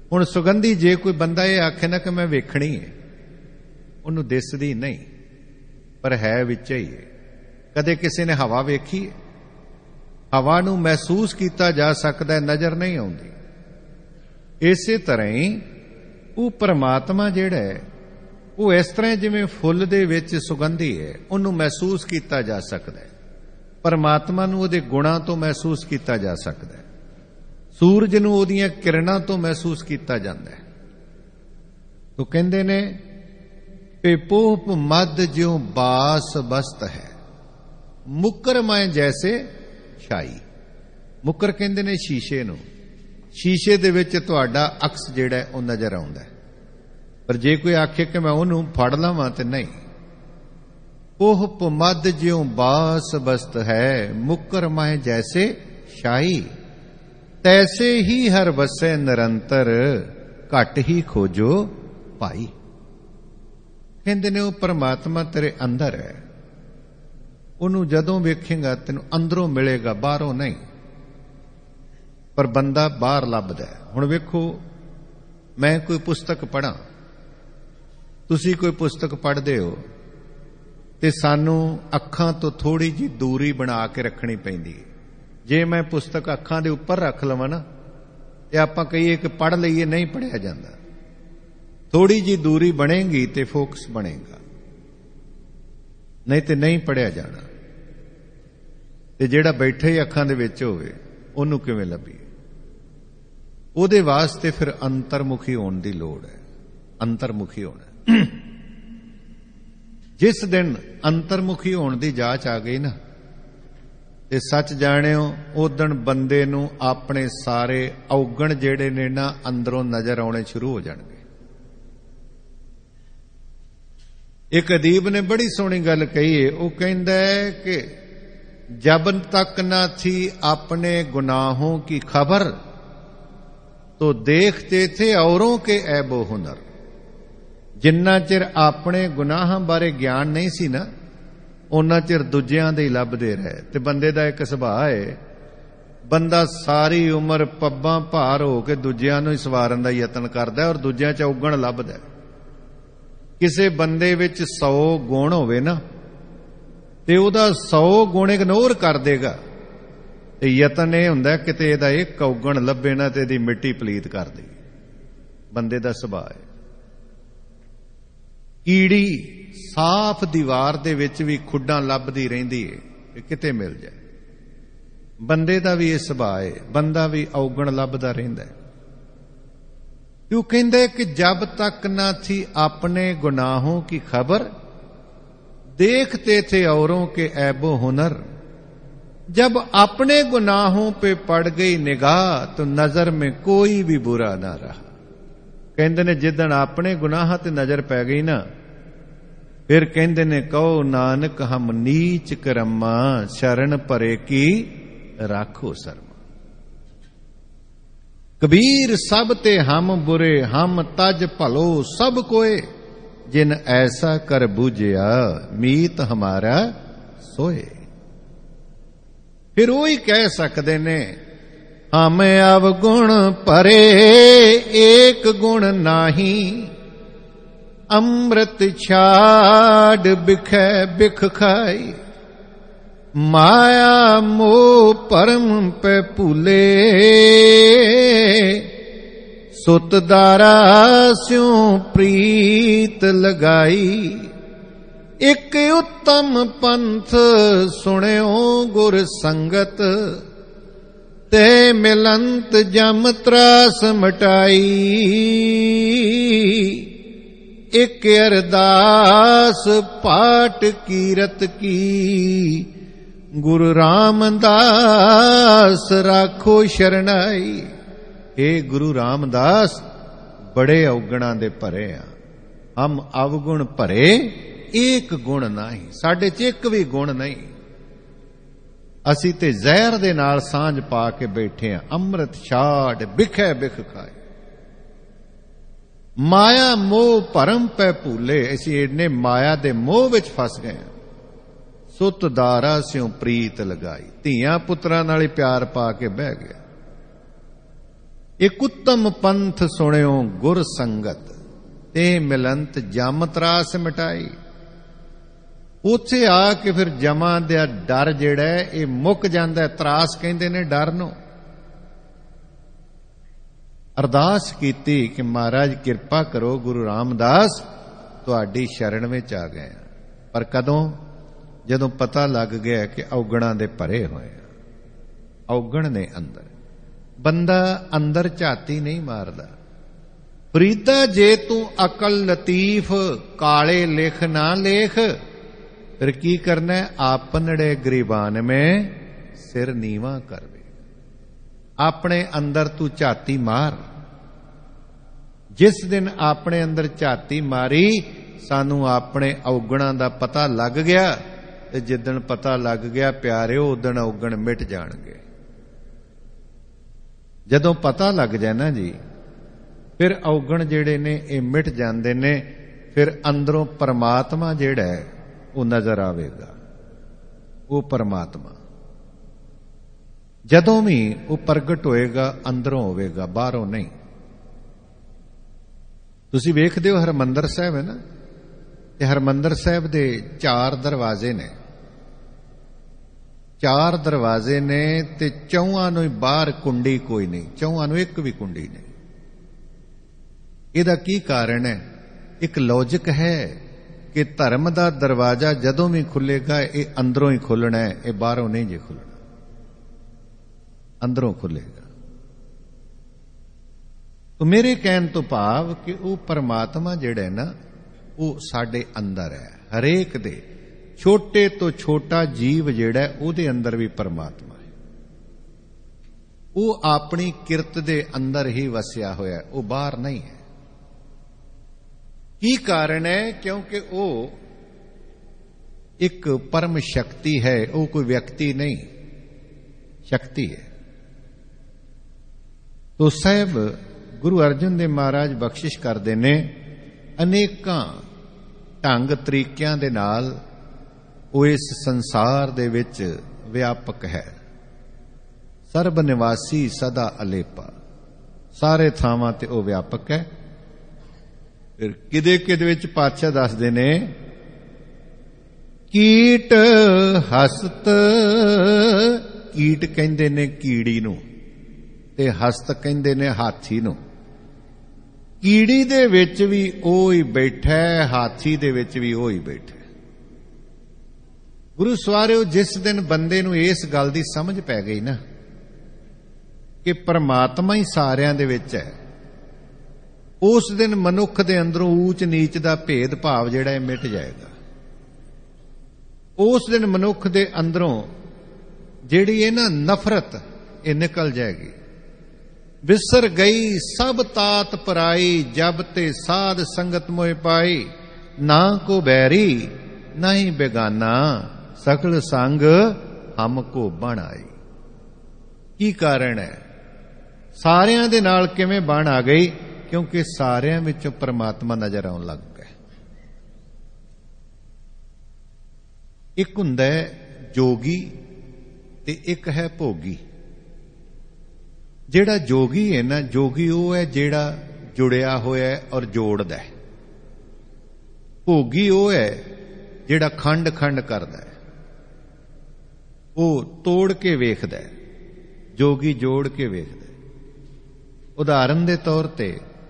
ਹੁਣ ਸੁਗੰਧੀ ਜੇ ਕੋਈ ਬੰਦਾ ਇਹ ਆਖੇ ਨਾ ਕਿ ਮੈਂ ਵੇਖਣੀ ਹੈ, ਉਹਨੂੰ ਦਿਸਦੀ ਨਹੀਂ, ਪਰ ਹੈ ਵਿੱਚ ਹੀ ਹੈ। ਕਦੇ ਕਿਸੇ ਨੇ ਹਵਾ ਵੇਖੀ ਹੈ? ਹਵਾ ਨੂੰ ਮਹਿਸੂਸ ਕੀਤਾ ਜਾ ਸਕਦਾ, ਨਜ਼ਰ ਨਹੀਂ ਆਉਂਦੀ। ਇਸੇ ਤਰ੍ਹਾਂ ਹੀ ਉਹ ਪਰਮਾਤਮਾ ਜਿਹੜਾ ਹੈ, ਉਹ ਇਸ ਤਰ੍ਹਾਂ ਜਿਵੇਂ ਫੁੱਲ ਦੇ ਵਿੱਚ ਸੁਗੰਧੀ ਹੈ, ਉਹਨੂੰ ਮਹਿਸੂਸ ਕੀਤਾ ਜਾ ਸਕਦਾ ਹੈ। ਪਰਮਾਤਮਾ ਨੂੰ ਉਹਦੇ ਗੁਣਾਂ ਤੋਂ ਮਹਿਸੂਸ ਕੀਤਾ ਜਾ ਸਕਦਾ ਹੈ। ਸੂਰਜ ਨੂੰ ਉਹਦੀਆਂ ਕਿਰਨਾਂ ਤੋਂ ਮਹਿਸੂਸ ਕੀਤਾ ਜਾਂਦਾ ਹੈ। ਉਹ ਕਹਿੰਦੇ ਨੇ ਕਿ ਪੋਪ ਮਦ ਜਿਉ ਬਾਸ ਬਸਤ ਹੈ, ਮੁਕਰ ਮੈਂ ਜੈਸੇ ਛਾਈ। ਮੁਕਰ ਕਹਿੰਦੇ ਨੇ ਸ਼ੀਸ਼ੇ ਨੂੰ। ਸ਼ੀਸ਼ੇ ਦੇ ਵਿੱਚ ਤੁਹਾਡਾ ਅਕਸ ਜਿਹੜਾ ਉਹ ਨਜ਼ਰ ਆਉਂਦਾ ਹੈ, ਪਰ ਜੇ ਕੋਈ ਆਖੇ ਕਿ ਮੈਂ ਉਹਨੂੰ ਫੜ ਲਵਾਂ ਤੇ ਨਹੀਂ। ਉਹ ਪਮਦ ਜਿਉ ਬਾਸ ਬਸਤ ਹੈ, ਮੁਕਰ ਮੈਂ ਜੈਸੇ ਛਾਈ। ਤੈਸੇ ਹੀ ਹਰ ਵਸੈ ਨਿਰੰਤਰ, ਘਟ ਹੀ ਖੋਜੋ ਭਾਈ। ਕਹਿੰਦੇ ਨੇ ਉਹ ਪਰਮਾਤਮਾ ਤੇਰੇ ਅੰਦਰ ਹੈ, ਉਹਨੂੰ ਜਦੋਂ ਵੇਖੇਗਾ ਤੈਨੂੰ ਅੰਦਰੋਂ ਮਿਲੇਗਾ, ਬਾਹਰੋਂ ਨਹੀਂ। ਪਰ ਬੰਦਾ ਬਾਹਰ ਲੱਭਦਾ। ਹੁਣ ਵੇਖੋ, ਮੈਂ ਕੋਈ ਪੁਸਤਕ ਪੜ੍ਹਾਂ, ਤੁਸੀਂ ਕੋਈ ਪੁਸਤਕ ਪੜ੍ਹਦੇ ਹੋ, ਤੇ ਸਾਨੂੰ ਅੱਖਾਂ ਤੋਂ ਥੋੜੀ ਜਿਹੀ ਦੂਰੀ ਬਣਾ ਕੇ ਰੱਖਣੀ ਪੈਂਦੀ ਹੈ। ਜੇ ਮੈਂ ਪੁਸਤਕ ਅੱਖਾਂ ਦੇ ਉੱਪਰ ਰੱਖ ਲਵਾਂ ਨਾ, ਤੇ ਆਪਾਂ ਕਹੀਏ ਕਿ ਪੜ੍ਹ ਲਈਏ, ਨਹੀਂ ਪੜ੍ਹਿਆ ਜਾਂਦਾ। ਥੋੜੀ ਜਿਹੀ ਦੂਰੀ ਬਣੇਗੀ ਤੇ ਫੋਕਸ ਬਣੇਗਾ, ਨਹੀਂ ਤੇ ਨਹੀਂ ਪੜ੍ਹਿਆ ਜਾਣਾ। ਤੇ ਜਿਹੜਾ ਬੈਠਾ ਹੀ ਅੱਖਾਂ ਦੇ ਵਿੱਚ ਹੋਵੇ, ਉਹਨੂੰ ਕਿਵੇਂ ਲੱਭੀਏ? ਉਹਦੇ ਵਾਸਤੇ ਫਿਰ ਅੰਤਰਮੁਖੀ ਹੋਣ ਦੀ ਲੋੜ ਹੈ। ਅੰਤਰਮੁਖੀ ਹੋਣਾ। ਜਿਸ ਦਿਨ ਅੰਤਰਮੁਖੀ ਹੋਣ ਦੀ ਜਾਂਚ ਆ ਗਈ ਨਾ, ਤੇ ਸੱਚ ਜਾਣਿਓ, ਉਦਣ ਬੰਦੇ ਨੂੰ ਆਪਣੇ ਸਾਰੇ ਔਗਣ ਜਿਹੜੇ ਨੇ ਨਾ ਅੰਦਰੋਂ ਨਜ਼ਰ ਆਉਣੇ ਸ਼ੁਰੂ ਹੋ ਜਾਣਗੇ। ਇੱਕ ਅਦੀਬ ਨੇ ਬੜੀ ਸੋਹਣੀ ਗੱਲ ਕਹੀ ਹੈ। ਉਹ ਕਹਿੰਦਾ ਹੈ ਕਿ जब तक न थी अपने गुनाहों की खबर, तो देखते थे औरों के ऐबो हुनर। जिन्ना चिर अपने गुनाहां बारे ज्ञान नहीं सी ना, उन्ना चिर दूजियां दे लभदे रहे। ते बंदे दा एक सुभाव है, बंदा सारी उम्र पब्बां भार हो के दूजियां नूं सवारन दा यतन करदा है, और दूजियां च औगण लभदा है। किसे बंदे विच 100 गुण होवे ना, ਤੇ ਉਹਦਾ 100 ਗੁਣ ਇਗਨੋਰ ਕਰ ਦੇਗਾ, ਤੇ ਯਤਨ ਇਹ ਹੁੰਦਾ ਕਿਤੇ ਇਹਦਾ ਇੱਕ ਔਗਣ ਲੱਭੇ ਨਾ ਤੇ ਇਹਦੀ ਮਿੱਟੀ ਪਲੀਤ ਕਰ ਦੇ। ਬੰਦੇ ਦਾ ਸੁਭਾਅ ਹੈ। ਕੀੜੀ ਸਾਫ਼ ਦੀਵਾਰ ਦੇ ਵਿੱਚ ਵੀ ਖੁੱਡਾਂ ਲੱਭਦੀ ਰਹਿੰਦੀ ਹੈ ਕਿ ਕਿਤੇ ਮਿਲ ਜਾਏ। ਬੰਦੇ ਦਾ ਵੀ ਇਹ ਸੁਭਾਅ ਹੈ, ਬੰਦਾ ਵੀ ਔਗਣ ਲੱਭਦਾ ਰਹਿੰਦਾ ਹੈ। ਉਹ ਕਹਿੰਦੇ ਕਿ ਜਬ ਤੱਕ ਨਾ ਥੀ ਆਪਣੇ ਗੁਨਾहों की खबर, देखते थे औरों के ऐबो हुनर। जब अपने गुनाहों पे पड़ गई निगाह, तो नजर में कोई भी बुरा ना रहा। कहते ने जिदन अपने गुनाह ते नजर पै गई ना, फिर कहते ने कहो नानक हम नीच करम्मा, शरण परे की राखो शर्मा। कबीर सब ते हम बुरे, हम तज भलो सब कोए, जिन ऐसा कर बूझिया मीत हमारा सोए। फिर वही कह सकते ने, हम अवगुण परे एक गुण नाही, अमृत छाड़ बिखै बिख खाई। माया मोह परम पे भूले, सुतदारा स्यों प्रीत लगाई। एक उत्तम पंथ सुण्यो गुर संगत, ते मिलंत जम त्रास मटाई। एक अरदास पाठ कीरत की, गुरु रामदास राखो शरणाई। हे गुरु रामदास, बड़े अवगुणां दे भरे आ, हम अवगुण भरे एक गुण नहीं, साडे च एक भी गुण नहीं। असी ते जहर दे नाल सांझ पा के बैठे आ। अमृत छाड़ बिखै बिख खाए। माया मोह भरम पै भूले, असी इन्ने माया दे मोह विच फस गए। सुत दारा स्यों प्रीत लगाई, धीआं पुत्रां नाल प्यार पा के बह गया। ਇੱਕ ਉੱਤਮ ਪੰਥ ਸੁਣਿਓ ਗੁਰ ਸੰਗਤ, ਤੇ ਮਿਲੰਤ ਜਮ ਤਰਾਸ ਮਿਟਾਈ। ਉੱਥੇ ਆ ਕੇ ਫਿਰ ਜਮਾਂ ਦਾ ਡਰ ਜਿਹੜਾ ਇਹ ਮੁੱਕ ਜਾਂਦਾ। ਤਰਾਸ ਕਹਿੰਦੇ ਨੇ ਡਰ ਨੂੰ। ਅਰਦਾਸ ਕੀਤੀ ਕਿ ਮਹਾਰਾਜ ਕਿਰਪਾ ਕਰੋ, ਗੁਰੂ ਰਾਮਦਾਸ ਤੁਹਾਡੀ ਸ਼ਰਨ ਵਿੱਚ ਆ ਗਏ। ਪਰ ਕਦੋਂ? ਜਦੋਂ ਪਤਾ ਲੱਗ ਗਿਆ ਕਿ ਔਗਣਾਂ ਦੇ ਭਰੇ ਹੋਏ ਆ। ਔਗਣ ਨੇ ਅੰਦਰ। ਬੰਦਾ ਅੰਦਰ ਝਾਤੀ ਨਹੀਂ ਮਾਰਦਾ। ਫਰੀਦਾ ਜੇ ਤੂੰ ਅਕਲ ਲਤੀਫ, ਕਾਲੇ ਲਿਖ ਨਾ ਲੇਖ। ਫਿਰ ਕੀ ਕਰਨਾ? ਆਪਨੜੇ ਗਰੀਬਾਨ में ਸਿਰ ਨੀਵਾ ਕਰਵੇ। ਆਪਣੇ ਅੰਦਰ ਤੂੰ ਝਾਤੀ ਮਾਰ। ਜਿਸ ਦਿਨ ਆਪਣੇ ਅੰਦਰ ਝਾਤੀ ਮਾਰੀ, ਸਾਨੂੰ ਆਪਣੇ ਔਗਣਾਂ ਦਾ ਪਤਾ ਲੱਗ ਗਿਆ। ਤੇ ਜਿੱਦਣ ਪਤਾ ਲੱਗ ਗਿਆ ਪਿਆਰਿਓ, ਉਦਣ ਔਗਣ ਮਿਟ ਜਾਣਗੇ। ਜਦੋਂ ਪਤਾ ਲੱਗ ਜਾਏ ਨਾ ਜੀ, ਫਿਰ ਔਗਣ ਜਿਹੜੇ ਨੇ ਇਹ ਮਿਟ ਜਾਂਦੇ ਨੇ। ਫਿਰ ਅੰਦਰੋਂ ਪਰਮਾਤਮਾ ਜਿਹੜਾ ਹੈ ਉਹ ਨਜ਼ਰ ਆਵੇਗਾ। ਉਹ ਪਰਮਾਤਮਾ ਜਦੋਂ ਵੀ ਉਹ ਪ੍ਰਗਟ ਹੋਏਗਾ, ਅੰਦਰੋਂ ਹੋਵੇਗਾ, ਬਾਹਰੋਂ ਨਹੀਂ। ਤੁਸੀਂ ਵੇਖਦੇ ਹੋ ਹਰਮੰਦਰ ਸਾਹਿਬ ਹੈ ਨਾ, ਤੇ ਹਰਮੰਦਰ ਸਾਹਿਬ ਦੇ 4 ਦਰਵਾਜ਼ੇ ਨੇ। 4 ਦਰਵਾਜ਼ੇ ਨੇ ਤੇ ਚੌਹਾਂ ਨੂੰ ਹੀ ਬਾਹਰ ਕੁੰਡੀ ਕੋਈ ਨਹੀਂ। ਚੌਹਾਂ ਨੂੰ ਇੱਕ ਵੀ ਕੁੰਡੀ ਨਹੀਂ। ਇਹਦਾ ਕੀ ਕਾਰਨ ਹੈ? ਇੱਕ ਲੌਜਿਕ ਹੈ ਕਿ ਧਰਮ ਦਾ ਦਰਵਾਜ਼ਾ ਜਦੋਂ ਵੀ ਖੁੱਲੇਗਾ ਇਹ ਅੰਦਰੋਂ ਹੀ ਖੁੱਲਣਾ ਹੈ, ਇਹ ਬਾਹਰੋਂ ਨਹੀਂ ਜੇ ਖੁੱਲਣਾ। ਅੰਦਰੋਂ ਖੁੱਲੇਗਾ। तो मेरे कहन तो भाव कि वो परमात्मा जिहड़ा ना वो साडे अंदर है। हरेक दे छोटे तो छोटा जीव जिहड़ा उहदे अंदर भी परमात्मा है। वो अपनी किरत दे अंदर ही वसिया होया, वो बाहर नहीं है। की कारण है? क्योंकि वो एक परम शक्ति है, वो कोई व्यक्ति नहीं, शक्ति है। तो साहब गुरु अर्जन देव महाराज बख्शिश करते ने अनेकां ढंग तरीकिਆਂ ਦੇ ਨਾਲ ਉਹ ਇਸ ਸੰਸਾਰ ਦੇ ਵਿੱਚ ਵਿਆਪਕ ਹੈ। ਸਰਬ ਨਿਵਾਸੀ ਸਦਾ ਅਲੇਪਾ, ਸਾਰੇ ਥਾਵਾਂ ਤੇ ਉਹ ਵਿਆਪਕ ਹੈ। ਫਿਰ ਕਿਦੇ ਕਿਦੇ ਵਿੱਚ ਪਾਤਸ਼ਾਹ ਦੱਸਦੇ ਨੇ, ਕੀਟ ਹਸਤ, ਕੀਟ ਕਹਿੰਦੇ ਨੇ ਕੀੜੀ ਨੂੰ ਤੇ ਹਸਤ ਕਹਿੰਦੇ ਨੇ ਹਾਥੀ ਨੂੰ। ਕੀੜੀ ਦੇ ਵਿੱਚ ਵੀ ਉਹ ਹੀ ਬੈਠਾ, ਹਾਥੀ ਦੇ ਵਿੱਚ ਵੀ ਉਹ ਹੀ ਬੈਠਾ। ਗੁਰੂ ਸਵਾਰਿਓ, ਜਿਸ ਦਿਨ ਬੰਦੇ ਨੂੰ ਇਸ ਗੱਲ ਦੀ ਸਮਝ ਪੈ ਗਈ ਨਾ ਕਿ ਪਰਮਾਤਮਾ ਹੀ ਸਾਰਿਆਂ ਦੇ ਵਿੱਚ ਹੈ, ਉਸ ਦਿਨ ਮਨੁੱਖ ਦੇ ਅੰਦਰੋਂ ਊਚ ਨੀਚ ਦਾ ਭੇਦ ਭਾਵ ਜਿਹੜਾ ਹੈ ਮਿਟ ਜਾਏਗਾ। ਉਸ ਦਿਨ ਮਨੁੱਖ ਦੇ ਅੰਦਰੋਂ ਜਿਹੜੀ ਇਹ ਨਾ ਨਫ਼ਰਤ ਇਹ ਨਿਕਲ ਜਾਏਗੀ। विसर गई सब तात पराई, जब ते साध संगत मोह पाई। ना को बैरी ना ही बेगाना, सकल संग हमको बन आई। की कारण है? सारियां दे नाल किवें बन आ गई? क्योंकि सारियां विचों परमात्मा नजर आउण लग गया। एक हुंदा है जोगी ते एक है भोगी। ਜਿਹੜਾ जोगी है ना, जोगी वो है ਜਿਹੜਾ जुड़िया होया और जोड़दा है। भोगी वो है ਜਿਹੜਾ खंड खंड करदा है, वो तोड़ के वेखदा है। जोगी जोड़ के वेखदा है। उदाहरण दे तौर ते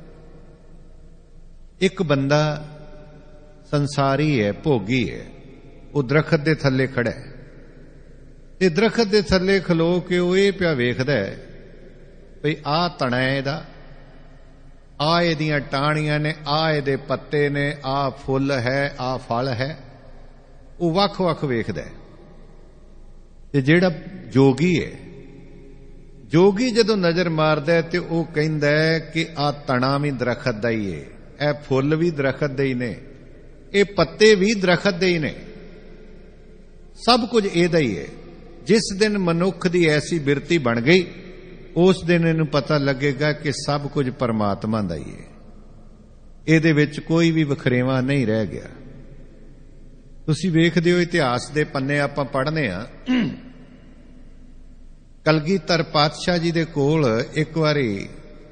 एक बंदा संसारी है, भोगी है, वो दरखत दे थल्ले खड़ा है ते दरखत दे थल्ले खलो के वो ये पिया वेखदा है भई आ तणा है इहदा, आ इहदियां टाहणियां ने, आ इहदे पत्ते ने, आ फुल है, आ फल है। वो वख वख वेखदा है। ते जिहड़ा जोगी है, जोगी जदों नज़र मारदा है ते वो कहंदा है कि आ तणा भी दरखत दा ही है, ए फुल भी दरखत दे ही ने, ये पत्ते भी दरखत दे ही ने, सब कुछ इहदा ही है। जिस दिन मनुख दी ऐसी बिरती बन गई, उस दिन इन्हूं पता लगेगा कि सब कुछ परमात्मा दा ही है। इहदे विच कोई भी वखरेवा नहीं रह गया। तुसीं वेखदे हो इतिहास दे पन्ने आपां पढ़ने आ, कलगीधर पातशाह जी दे कोल एक वारी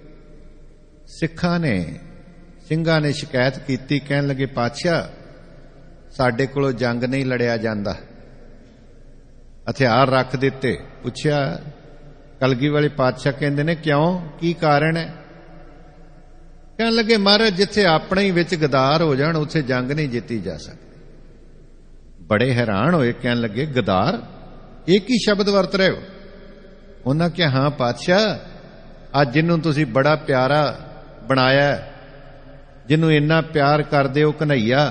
ਸਿੱਖਾਂ ਨੇ ਸਿੰਘਾਂ ਨੇ ਸ਼ਿਕਾਇਤ ਕੀਤੀ, ਕਹਿਣ ਲੱਗੇ ਪਾਤਸ਼ਾਹ ਸਾਡੇ ਕੋਲੋਂ ਜੰਗ ਨਹੀਂ ਲੜਿਆ ਜਾਂਦਾ, ਹਥਿਆਰ ਰੱਖ ਦਿੱਤੇ। ਪੁੱਛਿਆ, ਕਲਗੀ ਵਾਲੇ ਪਾਤਸ਼ਾਹ ਕਹਿੰਦੇ ਨੇ ਕਿਉਂ, ਕੀ ਕਾਰਨ ਹੈ? ਕਹਿਣ ਲੱਗੇ ਮਹਾਰਾਜ ਜਿੱਥੇ ਆਪਣੇ ਹੀ ਵਿੱਚ ਗਦਾਰ ਹੋ ਜਾਣ ਉੱਥੇ ਜੰਗ ਨਹੀਂ ਜਿੱਤੀ ਜਾ ਸਕਦੀ। ਬੜੇ ਹੈਰਾਨ ਹੋਏ, ਕਹਿਣ ਲੱਗੇ ਗਦਾਰ, ਇਹ ਕੀ ਸ਼ਬਦ ਵਰਤ ਰਹੇ ਹੋ? ਉਹਨਾਂ ਕਿਹਾ ਹਾਂ ਪਾਤਸ਼ਾਹ, ਅੱਜ ਜਿਹਨੂੰ ਤੁਸੀਂ ਬੜਾ ਪਿਆਰਾ ਬਣਾਇਆ, ਜਿਹਨੂੰ ਇੰਨਾ ਪਿਆਰ ਕਰਦੇ ਹੋ ਕਨ੍ਹਈਆ,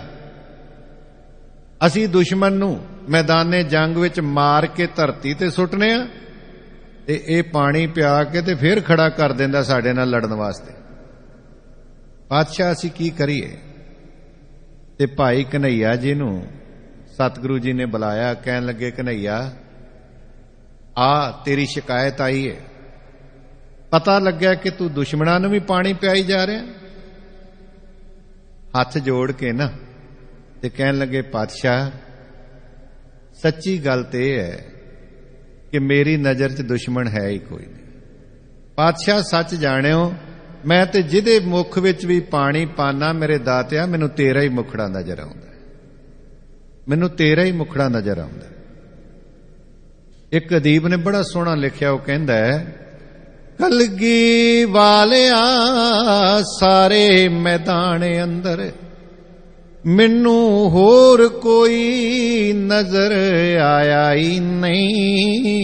ਅਸੀਂ ਦੁਸ਼ਮਣ ਨੂੰ ਮੈਦਾਨੇ ਜੰਗ ਵਿੱਚ ਮਾਰ ਕੇ ਧਰਤੀ ਤੇ ਸੁੱਟਨੇ ਆ ਤੇ ਇਹ ਪਾਣੀ ਪਿਆ ਕੇ ਤੇ ਫੇਰ ਖੜਾ ਕਰ ਦਿੰਦਾ ਸਾਡੇ ਨਾਲ ਲੜਨ ਵਾਸਤੇ। ਪਾਤਸ਼ਾਹ ਅਸੀਂ ਕੀ ਕਰੀਏ? ਤੇ ਭਾਈ ਕਨ੍ਹਈਆ ਜੀ ਨੂੰ ਸਤਿਗੁਰੂ ਜੀ ਨੇ ਬੁਲਾਇਆ, ਕਹਿਣ ਲੱਗੇ ਕਨ੍ਹਈਆ ਆ ਤੇਰੀ ਸ਼ਿਕਾਇਤ ਆਈ ਹੈ, ਪਤਾ ਲੱਗਿਆ ਕਿ ਤੂੰ ਦੁਸ਼ਮਣਾਂ ਨੂੰ ਵੀ ਪਾਣੀ ਪਿਆਈ ਜਾ ਰਿਹਾ। ਹੱਥ ਜੋੜ ਕੇ ਨਾ ਤੇ ਕਹਿਣ ਲੱਗੇ ਪਾਤਸ਼ਾਹ ਸੱਚੀ ਗੱਲ ਤੇ ਇਹ ਹੈ ਕਿ ਮੇਰੀ ਨਜ਼ਰ 'ਚ ਦੁਸ਼ਮਣ ਹੈ ਹੀ ਕੋਈ ਨਹੀਂ। ਪਾਤਸ਼ਾਹ ਸੱਚ ਜਾਣਿਓ, ਮੈਂ ਤੇ ਜਿਹਦੇ ਮੁਖ ਵਿੱਚ ਵੀ ਪਾਣੀ ਪਾਣਾ ਮੇਰੇ ਦਾਤਿਆ ਮੈਨੂੰ ਤੇਰਾ ਹੀ ਮੁਖੜਾ ਨਜ਼ਰ ਆਉਂਦਾ, ਮੈਨੂੰ ਤੇਰਾ ਹੀ ਮੁਖੜਾ ਨਜ਼ਰ ਆਉਂਦਾ। ਇੱਕ ਅਦੀਬ ਨੇ ਬੜਾ ਸੋਹਣਾ ਲਿਖਿਆ, ਉਹ ਕਹਿੰਦਾ ਕਲਗੀ ਵਾਲਿਆ ਸਾਰੇ ਮੈਦਾਨ ਅੰਦਰ ਮੈਨੂੰ ਹੋਰ ਕੋਈ ਨਜ਼ਰ ਆਇਆ ਹੀ ਨਹੀਂ,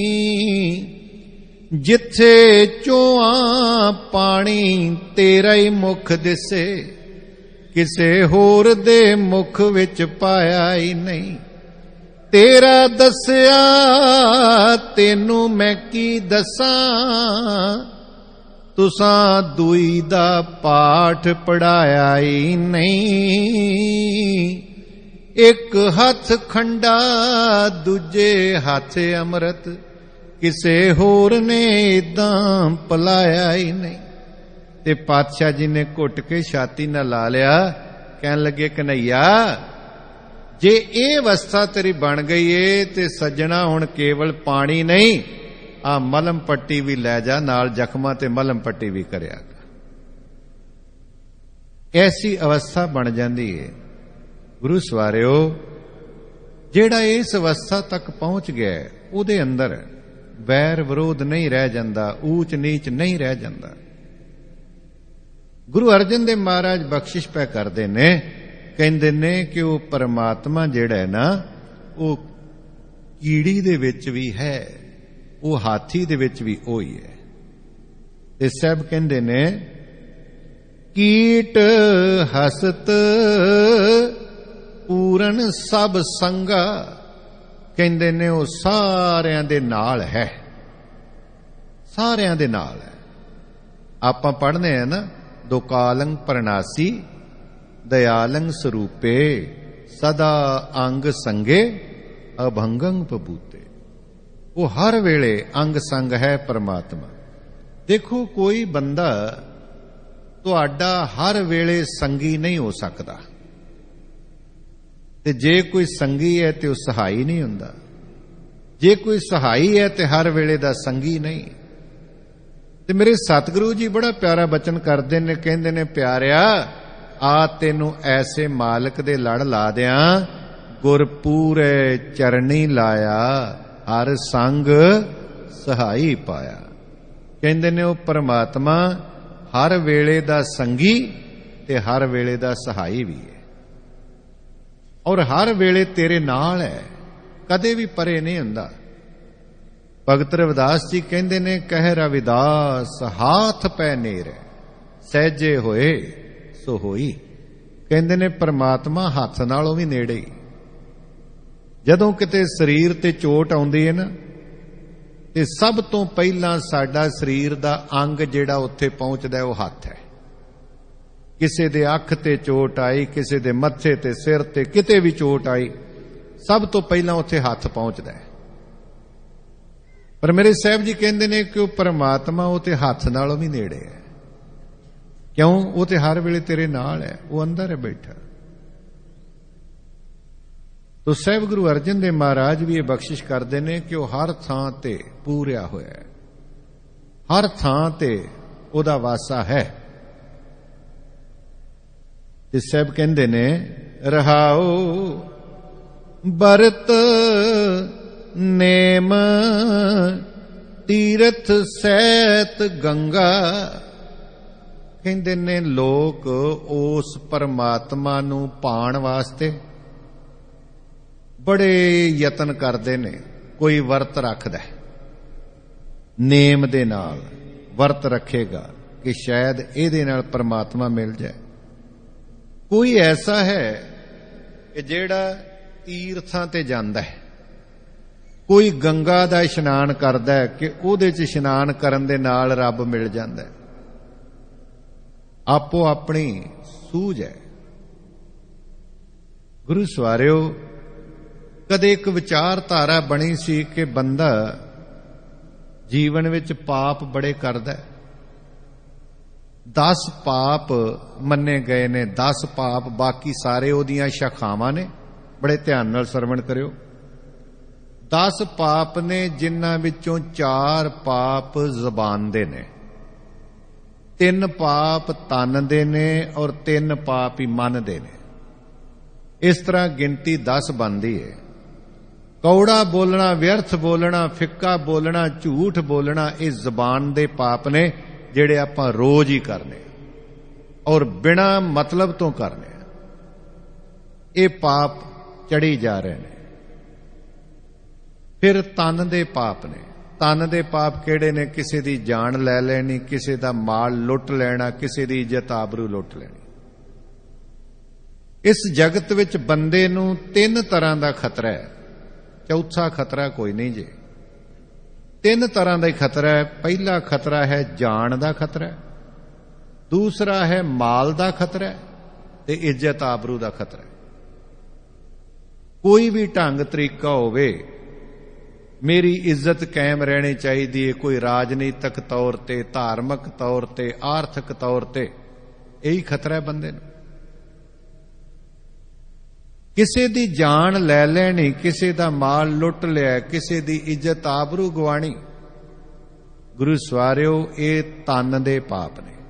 ਜਿੱਥੇ ਚੋਆਂ ਪਾਣੀ ਤੇਰਾ ਹੀ ਮੁਖ ਦਿਸੇ ਕਿਸੇ ਹੋਰ ਦੇ ਮੁਖ ਵਿੱਚ ਪਾਇਆ ਹੀ ਨਹੀਂ। ਤੇਰਾ ਦੱਸਿਆ ਤੈਨੂੰ ਮੈਂ ਕੀ ਦੱਸਾਂ, ਤੁਸਾਂ ਦੂਈ ਦਾ ਪਾਠ ਪੜਾਇਆ ਹੀ ਨਹੀਂ। ਇੱਕ ਹੱਥ ਖੰਡਾ ਦੂਜੇ ਹੱਥ ਅੰਮ੍ਰਿਤ ਕਿਸੇ ਹੋਰ ਨੇ ਇਦਾਂ ਪਲਾਇਆ ਹੀ ਨਹੀਂ। ਤੇ ਪਾਤਸ਼ਾਹ ਜੀ ਨੇ ਘੁੱਟ ਕੇ ਛਾਤੀ ਨਾਲ ਲਾ ਲਿਆ, ਕਹਿਣ ਲੱਗੇ ਕਨ੍ਹਈਆ ਜੇ ਇਹ ਅਵਸਥਾ ਤੇਰੀ ਬਣ ਗਈ ਏ ਤੇ ਸੱਜਣਾ ਹੁਣ ਕੇਵਲ ਪਾਣੀ ਨਹੀਂ, ਆ ਮਲਮ ਪੱਟੀ ਵੀ ਲੈ ਜਾ ਨਾਲ, ਜ਼ਖਮਾਂ ਤੇ ਮਲਮ ਪੱਟੀ ਵੀ ਕਰਿਆ। ਐਸੀ ਅਵਸਥਾ ਬਣ ਜਾਂਦੀ ਏ ਗੁਰੂ ਸਵਾਰਿਓ। ਜਿਹੜਾ ਇਸ ਅਵਸਥਾ ਤੱਕ ਪਹੁੰਚ ਗਿਆ ਉਹਦੇ ਅੰਦਰ ਵੈਰ ਵਿਰੋਧ ਨਹੀਂ ਰਹਿ ਜਾਂਦਾ, ਊਚ ਨੀਚ ਨਹੀਂ ਰਹਿ ਜਾਂਦਾ। ਗੁਰੂ ਅਰਜਨ ਦੇਵ ਮਹਾਰਾਜ ਬਖਸ਼ਿਸ਼ ਪੈ ਕਰਦੇ ਨੇ, ਕਹਿੰਦੇ ਨੇ ਕਿ ਉਹ ਪਰਮਾਤਮਾ ਜਿਹੜਾ ਹੈ ਨਾ ਉਹ ਕੀੜੀ ਦੇ ਵਿੱਚ ਵੀ ਹੈ, ਉਹ ਹਾਥੀ ਦੇ ਵਿੱਚ ਵੀ ਉਹੀ ਹੈ। ਤੇ ਸਭ ਕਹਿੰਦੇ ਨੇ ਕੀਟ ਹਸਤ ਪੂਰਨ ਸਭ ਸੰਗਾ, ਕਹਿੰਦੇ ਨੇ ਉਹ ਸਾਰਿਆਂ ਦੇ ਨਾਲ ਹੈ, ਸਾਰਿਆਂ ਦੇ ਨਾਲ ਹੈ। ਆਪਾਂ ਪੜ੍ਹਨੇ ਆ ਨਾ ਦੁਕਾਲੰ ਪ੍ਰਣਾਸੀ ਦਇਆਲੰ ਸਰੂਪੇ ਸਦਾ ਅੰਗ ਸੰਗੇ ਅਭੰਗੰ ਪਬੂਤੇ। ਉਹ ਹਰ ਵੇਲੇ ਅੰਗ ਸੰਗ ਹੈ ਪਰਮਾਤਮਾ। ਦੇਖੋ ਕੋਈ ਬੰਦਾ ਤੁਹਾਡਾ ਹਰ ਵੇਲੇ ਸੰਗੀ ਨਹੀਂ ਹੋ ਸਕਦਾ, ਤੇ ਜੇ ਕੋਈ ਸੰਗੀ ਹੈ ਤੇ ਉਹ ਸਹਾਈ ਨਹੀਂ ਹੁੰਦਾ, ਜੇ ਕੋਈ ਸਹਾਈ ਹੈ ਤੇ ਹਰ ਵੇਲੇ ਦਾ ਸੰਗੀ ਨਹੀਂ। ਤੇ ਮੇਰੇ ਸਤਿਗੁਰੂ ਜੀ ਬੜਾ ਪਿਆਰਾ ਬਚਨ ਕਰਦੇ ਨੇ, ਕਹਿੰਦੇ ਨੇ ਪਿਆਰਿਆ ਆ ਤੈਨੂੰ ਐਸੇ ਮਾਲਕ ਦੇ ਲੜ ਲਾ ਦਿਆਂ, ਗੁਰ ਪੂਰੇ ਚਰਨੀ ਲਾਇਆ ਹਰ ਸੰਗ ਸਹਾਈ ਪਾਇਆ। ਕਹਿੰਦੇ ਨੇ ਉਹ ਪਰਮਾਤਮਾ ਹਰ ਵੇਲੇ ਦਾ ਸੰਗੀ ਤੇ ਹਰ ਵੇਲੇ ਦਾ ਸਹਾਈ ਵੀ ਹੈ, ਔਰ ਹਰ ਵੇਲੇ ਤੇਰੇ ਨਾਲ ਹੈ, ਕਦੇ ਵੀ ਪਰੇ ਨਹੀਂ ਹੁੰਦਾ। ਭਗਤ ਰਵਿਦਾਸ ਜੀ ਕਹਿੰਦੇ ਨੇ ਕਹਿ ਰਵਿਦਾਸ ਹਾਥ ਪੈ ਨੇਰੇ ਸਹਿਜੇ ਹੋਏ ਸੋ ਹੋਈ। ਕਹਿੰਦੇ ਨੇ ਪਰਮਾਤਮਾ ਹੱਥ ਨਾਲੋਂ ਵੀ ਨੇੜੇ। ਜਦੋਂ ਕਿਤੇ ਸਰੀਰ ਤੇ ਚੋਟ ਆਉਂਦੀ ਹੈ ਨਾ, ਤੇ ਸਭ ਤੋਂ ਪਹਿਲਾਂ ਸਾਡਾ ਸਰੀਰ ਦਾ ਅੰਗ ਜਿਹੜਾ ਉੱਥੇ ਪਹੁੰਚਦਾ ਉਹ ਹੱਥ ਹੈ। ਕਿਸੇ ਦੇ ਅੱਖ ਤੇ ਚੋਟ ਆਈ, ਕਿਸੇ ਦੇ ਮੱਥੇ ਤੇ ਸਿਰ ਤੇ ਕਿਤੇ ਵੀ ਚੋਟ ਆਈ, ਸਭ ਤੋਂ ਪਹਿਲਾਂ ਉੱਥੇ ਹੱਥ ਪਹੁੰਚਦਾ ਹੈ। ਪਰ ਮੇਰੇ ਸਾਹਿਬ ਜੀ ਕਹਿੰਦੇ ਨੇ ਕਿ ਉਹ ਪਰਮਾਤਮਾ ਉਹ ਤੇ ਹੱਥ ਨਾਲੋਂ ਵੀ ਨੇੜੇ ਹੈ। ਕਿਉਂ? ਉਹ ਤੇ ਹਰ ਵੇਲੇ ਤੇਰੇ ਨਾਲ ਹੈ, ਉਹ ਅੰਦਰ ਹੈ ਬੈਠਾ। ਤੋ ਸਾਹਿਬ ਗੁਰੂ ਅਰਜਨ ਦੇਵ ਮਹਾਰਾਜ ਵੀ ਇਹ ਬਖਸ਼ਿਸ਼ ਕਰਦੇ ਨੇ ਕਿ ਉਹ ਹਰ ਥਾਂ ਤੇ ਪੂਰਿਆ ਹੋਇਆ ਹੈ, ਹਰ ਥਾਂ ਤੇ ਉਹਦਾ ਵਾਸਾ ਹੈ। ਤੇ ਸਾਹਿਬ ਕਹਿੰਦੇ ਨੇ ਰਹਾਉ ਬਰਤ ਨੇਮ ਤੀਰਥ ਸੈਤ ਗੰਗਾ। ਕਹਿੰਦੇ ਨੇ ਲੋਕ ਉਸ ਪਰਮਾਤਮਾ ਨੂੰ ਪਾਣ ਵਾਸਤੇ ਬੜੇ ਯਤਨ ਕਰਦੇ ਨੇ। ਕੋਈ ਵਰਤ ਰੱਖਦਾ ਨੇਮ ਦੇ ਨਾਲ, ਵਰਤ ਰੱਖੇਗਾ ਕਿ ਸ਼ਾਇਦ ਇਹਦੇ ਨਾਲ ਪਰਮਾਤਮਾ ਮਿਲ ਜਾਏ। ਕੋਈ ਐਸਾ ਹੈ ਕਿ ਜਿਹੜਾ ਤੀਰਥਾਂ ਤੇ ਜਾਂਦਾ ਹੈ, ਕੋਈ ਗੰਗਾ ਦਾ ਇਸ਼ਨਾਨ ਕਰਦਾ ਹੈ ਕਿ ਉਹਦੇ 'ਚ ਇਸ਼ਨਾਨ ਕਰਨ ਦੇ ਨਾਲ ਰੱਬ ਮਿਲ ਜਾਂਦਾ ਹੈ। ਆਪੋ ਆਪਣੀ ਸੂਝ ਹੈ। ਗੁਰੂ ਸਵਾਰਿਓ, ਕਦੇ ਇੱਕ ਵਿਚਾਰਧਾਰਾ ਬਣੀ ਸੀ ਕਿ ਬੰਦਾ ਜੀਵਨ ਵਿੱਚ ਪਾਪ ਬੜੇ ਕਰਦਾ ਹੈ। 10 ਪਾਪ ਮੰਨੇ ਗਏ ਨੇ, 10 ਪਾਪ, ਬਾਕੀ ਸਾਰੇ ਉਹਦੀਆਂ ਸ਼ਾਖਾਵਾਂ ਨੇ। ਬੜੇ ਧਿਆਨ ਨਾਲ ਸਰਵਣ ਕਰਿਓ। 10 ਪਾਪ ਨੇ, ਜਿਨ੍ਹਾਂ ਵਿੱਚੋਂ 4 ਪਾਪ ਜ਼ਬਾਨ ਦੇ ਨੇ, 3 ਪਾਪ ਤਨ ਦੇ ਨੇ ਔਰ 3 ਪਾਪ ਹੀ ਮਨ ਦੇ ਨੇ। ਇਸ ਤਰ੍ਹਾਂ ਗਿਣਤੀ 10 ਬਣਦੀ ਹੈ। ਕੌੜਾ ਬੋਲਣਾ, ਵਿਅਰਥ ਬੋਲਣਾ, ਫਿੱਕਾ ਬੋਲਣਾ, ਝੂਠ ਬੋਲਣਾ, ਇਹ ਜ਼ਬਾਨ ਦੇ ਪਾਪ ਨੇ ਜਿਹੜੇ ਆਪਾਂ ਰੋਜ਼ ਹੀ ਕਰਨੇ ਔਰ ਬਿਨਾਂ ਮਤਲਬ ਤੋਂ ਕਰਨੇ। ਇਹ ਪਾਪ ਚੜੀ ਜਾ ਰਹੇ ਨੇ। ਫਿਰ ਤਨ ਦੇ ਪਾਪ ਨੇ। ਤਨ ਦੇ ਪਾਪ ਕਿਹੜੇ ਨੇ? ਕਿਸੇ ਦੀ ਜਾਨ ਲੈ ਲੈਣੀ, ਕਿਸੇ ਦਾ ਮਾਲ ਲੁੱਟ ਲੈਣਾ, ਕਿਸੇ ਦੀ ਇੱਜ਼ਤ ਆਬਰੂ ਲੁੱਟ ਲੈਣੀ। ਇਸ ਜਗਤ ਵਿੱਚ ਬੰਦੇ ਨੂੰ 3 ਤਰ੍ਹਾਂ ਦਾ ਖਤਰਾ ਹੈ। ਚੌਥਾ ਖਤਰਾ ਕੋਈ ਨਹੀਂ ਜੇ। 3 ਤਰ੍ਹਾਂ ਦਾ ਹੀ ਖਤਰਾ ਹੈ। ਪਹਿਲਾ ਖਤਰਾ ਹੈ ਜਾਨ ਦਾ ਖਤਰਾ, ਦੂਸਰਾ ਹੈ ਮਾਲ ਦਾ ਖਤਰਾ ਤੇ ਇੱਜ਼ਤ ਆਬਰੂ ਦਾ ਖਤਰਾ। ਕੋਈ ਵੀ ਢੰਗ ਤਰੀਕਾ ਹੋਵੇ, ਮੇਰੀ ਇੱਜ਼ਤ ਕਾਇਮ ਰਹਿਣੀ ਚਾਹੀਦੀ ਹੈ, ਕੋਈ ਰਾਜਨੀਤਿਕ ਤੌਰ ਤੇ, ਧਾਰਮਿਕ ਤੌਰ ਤੇ, ਆਰਥਿਕ ਤੌਰ ਤੇ, ਇਹੀ ਖਤਰਾ ਹੈ ਬੰਦੇ ਨੂੰ। ਕਿਸੇ ਦੀ ਜਾਨ ਲੈ ਲੈਣੀ, ਕਿਸੇ ਦਾ ਮਾਲ ਲੁੱਟ ਲਿਆ, ਕਿਸੇ ਦੀ ਇੱਜ਼ਤ ਆਬਰੂ ਗਵਾਣੀ। ਗੁਰੂ ਸਵਾਰਿਓ, ਇਹ ਤਨ ਦੇ ਪਾਪ ਨੇ।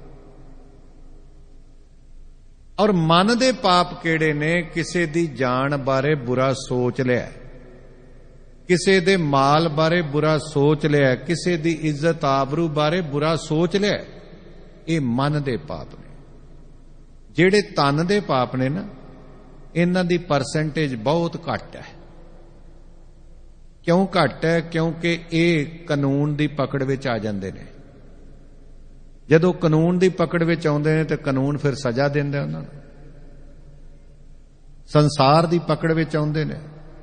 ਔਰ ਮਨ ਦੇ ਪਾਪ ਕਿਹੜੇ ਨੇ? ਕਿਸੇ ਦੀ ਜਾਨ ਬਾਰੇ ਬੁਰਾ ਸੋਚ ਲਿਆ, ਕਿਸੇ ਦੇ ਮਾਲ ਬਾਰੇ ਬੁਰਾ ਸੋਚ ਲਿਆ, ਕਿਸੇ ਦੀ ਇੱਜ਼ਤ ਆਬਰੂ ਬਾਰੇ ਬੁਰਾ ਸੋਚ ਲਿਆ। ਇਹ ਮਨ ਦੇ ਪਾਪ ਨੇ। ਜਿਹੜੇ ਤਨ ਦੇ ਪਾਪ ਨੇ ਨਾ, ਇਹਨਾਂ ਦੀ ਪਰਸੈਂਟੇਜ ਬਹੁਤ ਘੱਟ ਹੈ। ਕਿਉਂ ਘੱਟ ਹੈ? ਕਿਉਂਕਿ ਇਹ ਕਾਨੂੰਨ ਦੀ ਪਕੜ ਵਿੱਚ ਆ ਜਾਂਦੇ ਨੇ। ਜਦੋਂ ਕਾਨੂੰਨ ਦੀ ਪਕੜ ਵਿੱਚ ਆਉਂਦੇ ਨੇ ਤੇ ਕਾਨੂੰਨ ਫਿਰ ਸਜ਼ਾ ਦਿੰਦਾ ਉਹਨਾਂ ਨੂੰ। ਸੰਸਾਰ ਦੀ ਪਕੜ ਵਿੱਚ ਆਉਂਦੇ ਨੇ।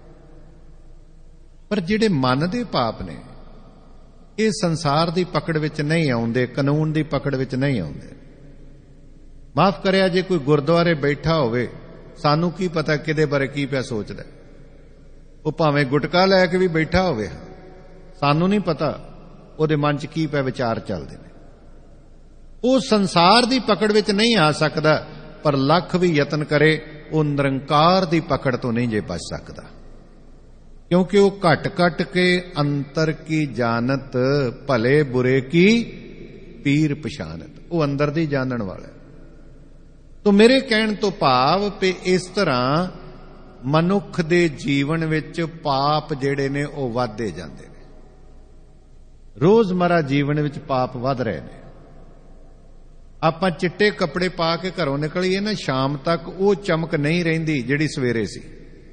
ਪਰ ਜਿਹੜੇ ਮਨ ਦੇ ਪਾਪ ਨੇ, ਇਹ ਸੰਸਾਰ ਦੀ ਪਕੜ ਵਿੱਚ ਨਹੀਂ ਆਉਂਦੇ, ਕਾਨੂੰਨ ਦੀ ਪਕੜ ਵਿੱਚ ਨਹੀਂ ਆਉਂਦੇ। ਮਾਫ ਕਰਿਆ, ਜੇ ਕੋਈ ਗੁਰਦੁਆਰੇ ਬੈਠਾ ਹੋਵੇ, ਸਾਨੂੰ ਕੀ ਪਤਾ ਕਿਹਦੇ ਬਾਰੇ ਕੀ ਪਿਆ ਸੋਚਦਾ। ਉਹ ਭਾਵੇਂ ਗੁਟਕਾ ਲੈ ਕੇ ਵੀ ਬੈਠਾ ਹੋਵੇ, ਸਾਨੂੰ ਨਹੀਂ ਪਤਾ ਉਹਦੇ ਮਨ 'ਚ ਕੀ ਪਿਆ ਵਿਚਾਰ ਚੱਲਦੇ ਨੇ। ਉਹ ਸੰਸਾਰ ਦੀ ਪਕੜ ਵਿੱਚ ਨਹੀਂ ਆ ਸਕਦਾ, ਪਰ ਲੱਖ ਵੀ ਯਤਨ ਕਰੇ, ਉਹ ਨਿਰੰਕਾਰ ਦੀ ਪਕੜ ਤੋਂ ਨਹੀਂ ਜੇ ਬਚ ਸਕਦਾ। ਕਿਉਂਕਿ ਉਹ ਘਟ ਘਟ ਕੇ ਅੰਤਰ ਕੀ ਜਾਣਤ, ਭਲੇ ਬੁਰੇ ਕੀ ਪੀਰ ਪਛਾਨਤ। ਉਹ ਅੰਦਰ ਦੀ ਜਾਣਨ ਵਾਲਾ। ਤੋ ਮੇਰੇ ਕਹਿਣ ਤੋਂ ਭਾਵ ਕਿ ਇਸ ਤਰ੍ਹਾਂ ਮਨੁੱਖ ਦੇ ਜੀਵਨ ਵਿੱਚ ਪਾਪ ਜਿਹੜੇ ਨੇ ਉਹ ਵੱਧਦੇ ਜਾਂਦੇ ਨੇ। ਰੋਜ਼ਮਰਾ ਜੀਵਨ ਵਿੱਚ ਪਾਪ ਵੱਧ ਰਹੇ ਨੇ। ਆਪਾਂ ਚਿੱਟੇ ਕੱਪੜੇ ਪਾ ਕੇ ਘਰੋਂ ਨਿਕਲੀਏ ਨਾ, ਸ਼ਾਮ ਤੱਕ ਉਹ ਚਮਕ ਨਹੀਂ ਰਹਿੰਦੀ ਜਿਹੜੀ ਸਵੇਰੇ ਸੀ।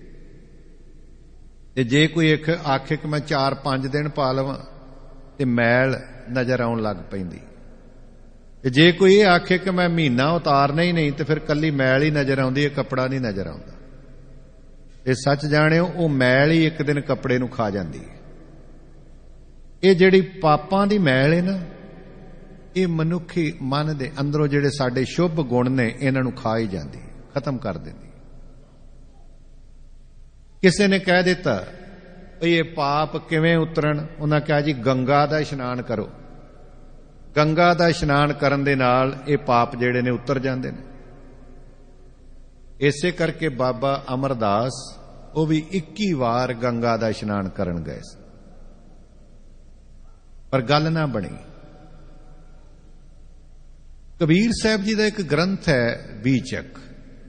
ਤੇ ਜੇ ਕੋਈ ਆਖੇ ਕਿ ਮੈਂ 4-5 ਦਿਨ ਪਾ ਲਵਾਂ ਤੇ ਮੈਲ ਨਜ਼ਰ ਆਉਣ ਲੱਗ ਪੈਂਦੀ। ਤੇ ਜੇ ਕੋਈ ਇਹ ਆਖੇ ਕਿ ਮੈਂ ਮਹੀਨਾ ਉਤਾਰਨਾ ਹੀ ਨਹੀਂ, ਤੇ ਫਿਰ ਕੱਲੀ ਮੈਲ ਹੀ ਨਜ਼ਰ ਆਉਂਦੀ ਹੈ, ਕੱਪੜਾ ਨਹੀਂ ਨਜ਼ਰ ਆਉਂਦਾ। ਇਹ ਸੱਚ ਜਾਣਿਓ, ਉਹ ਮੈਲ ਹੀ ਇੱਕ ਦਿਨ ਕੱਪੜੇ ਨੂੰ ਖਾ ਜਾਂਦੀ ਹੈ। ਇਹ ਜਿਹੜੀ ਪਾਪਾਂ ਦੀ ਮੈਲ ਹੈ ਨਾ, ਇਹ ਮਨੁੱਖੀ ਮਨ ਦੇ ਅੰਦਰੋਂ ਜਿਹੜੇ ਸਾਡੇ ਸ਼ੁਭ ਗੁਣ ਨੇ, ਇਹਨਾਂ ਨੂੰ ਖਾ ਹੀ ਜਾਂਦੀ, ਖਤਮ ਕਰ ਦਿੰਦੀ। ਕਿਸੇ ਨੇ ਕਹਿ ਦਿੱਤਾ ਵੀ ਇਹ ਪਾਪ ਕਿਵੇਂ ਉਤਰਨ? ਉਹਨਾਂ ਕਿਹਾ ਜੀ ਗੰਗਾ ਦਾ ਇਸ਼ਨਾਨ ਕਰੋ। ਗੰਗਾ ਦਾ ਇਸ਼ਨਾਨ ਕਰਨ ਦੇ ਨਾਲ ਇਹ ਪਾਪ ਜਿਹੜੇ ਨੇ ਉਤਰ ਜਾਂਦੇ ਨੇ। ਇਸੇ ਕਰਕੇ ਬਾਬਾ ਅਮਰਦਾਸ ਉਹ ਵੀ 21 ਵਾਰ ਗੰਗਾ ਦਾ ਇਸ਼ਨਾਨ ਕਰਨ ਗਏ ਸੀ, ਪਰ ਗੱਲ ਨਾ ਬਣੀ। ਕਬੀਰ ਸਾਹਿਬ ਜੀ ਦਾ ਇੱਕ ਗ੍ਰੰਥ ਹੈ ਬੀਚਕ,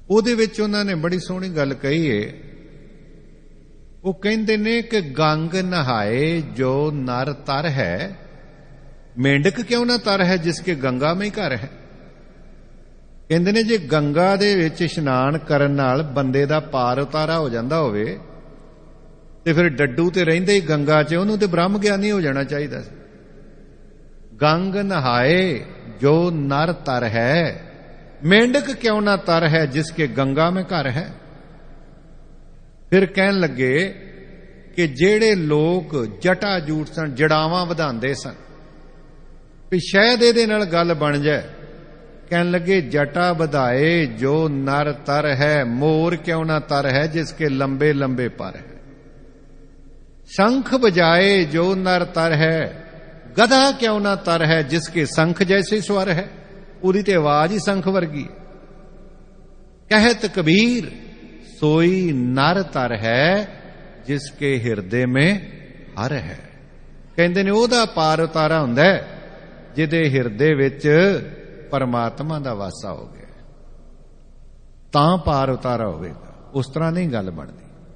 ਉਹਦੇ ਵਿੱਚ ਉਹਨਾਂ ਨੇ ਬੜੀ ਸੋਹਣੀ ਗੱਲ ਕਹੀ ਏ। ਉਹ ਕਹਿੰਦੇ ਨੇ ਕਿ ਗੰਗ ਨਹਾਏ ਜੋ ਨਰ ਤਰ ਹੈ, ਮੇਂਢਕ ਕਿਉਂ ਨਾ ਤਰ ਹੈ ਜਿਸਕੇ ਗੰਗਾ में ਘਰ ਹੈ। ਕਹਿੰਦੇ ਨੇ ਜੇ ਗੰਗਾ ਦੇ ਵਿੱਚ ਇਸ਼ਨਾਨ ਕਰਨ ਨਾਲ ਬੰਦੇ ਦਾ ਪਾਰ ਉਤਾਰਾ ਹੋ ਜਾਂਦਾ ਹੋਵੇ ਤੇ ਫਿਰ ਡੱਡੂ ਤੇ ਰਹਿੰਦੇ ਹੀ ਗੰਗਾ 'ਚ, ਉਹਨੂੰ ਤੇ ਬ੍ਰਹਮ ਗਿਆਨੀ ਹੋ ਜਾਣਾ ਚਾਹੀਦਾ ਸੀ। ਗੰਗ ਨਹਾਏ ਜੋ ਨਰ ਤਰ ਹੈ, ਮੇਂਢਕ ਕਿਉਂ ਨਾ ਤਰ ਹੈ ਜਿਸਕੇ ਗੰਗਾ में ਘਰ ਹੈ। ਫਿਰ ਕਹਿਣ ਲੱਗੇ ਕਿ ਜਿਹੜੇ ਲੋਕ ਜਟਾ ਜੂਟ ਸਨ, ਜੜਾਵਾਂ ਵਧਾਉਂਦੇ ਸਨ, ਵੀ ਸ਼ਾਇਦ ਇਹਦੇ ਨਾਲ ਗੱਲ ਬਣ ਜਾਏ। ਕਹਿਣ ਲੱਗੇ ਜਟਾ ਵਧਾਏ ਜੋ ਨਰ ਤਰ ਹੈ, ਮੋਰ ਕਿਉਂ ਨਾ ਤਰ ਹੈ ਜਿਸਕੇ ਲੰਬੇ ਲੰਬੇ ਪਰ ਹੈ। शंख बजाए जो नर तर है, गधा क्यों ना तर है जिसके शंख जैसे स्वर है। पूरी तो आवाज ही शंख वर्गी। कहत कबीर सोई नर तर है जिसके हृदय में हर है। कहते ने ओदा पार उतारा हुंदा है जिहदे हिरदे विच परमात्मा दा वासा हो गया, तां पार उतारा होवेगा। उस तरह नहीं गल बनदी।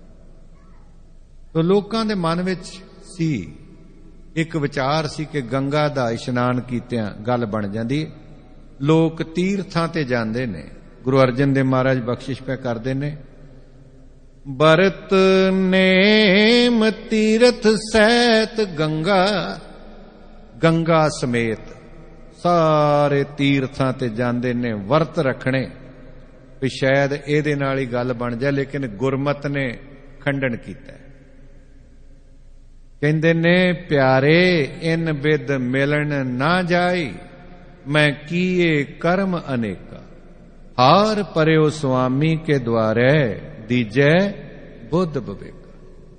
तो लोकां दे मन विच सी एक विचार सी कि गंगा दा इशनान कीतियां गल बन जांदी। लोक तीर्थां ते जांदे ने, गुरु अर्जन देव महाराज बख्शिश पे करदे ने, बरत नेम तीर्थ सैत गंगा, गंगा समेत सारे तीर्थां ते जांदे ने, वर्त रखने भी शायद इहदे नाल ही गल बन जाए, लेकिन गुरमत ने खंडन कीता। कहते ने प्यारे इन बिद मिलन ना जाई, मैं किए कर्म अनेका, हार पर्यो स्वामी के द्वारे दीजै बुद्ध विवेक।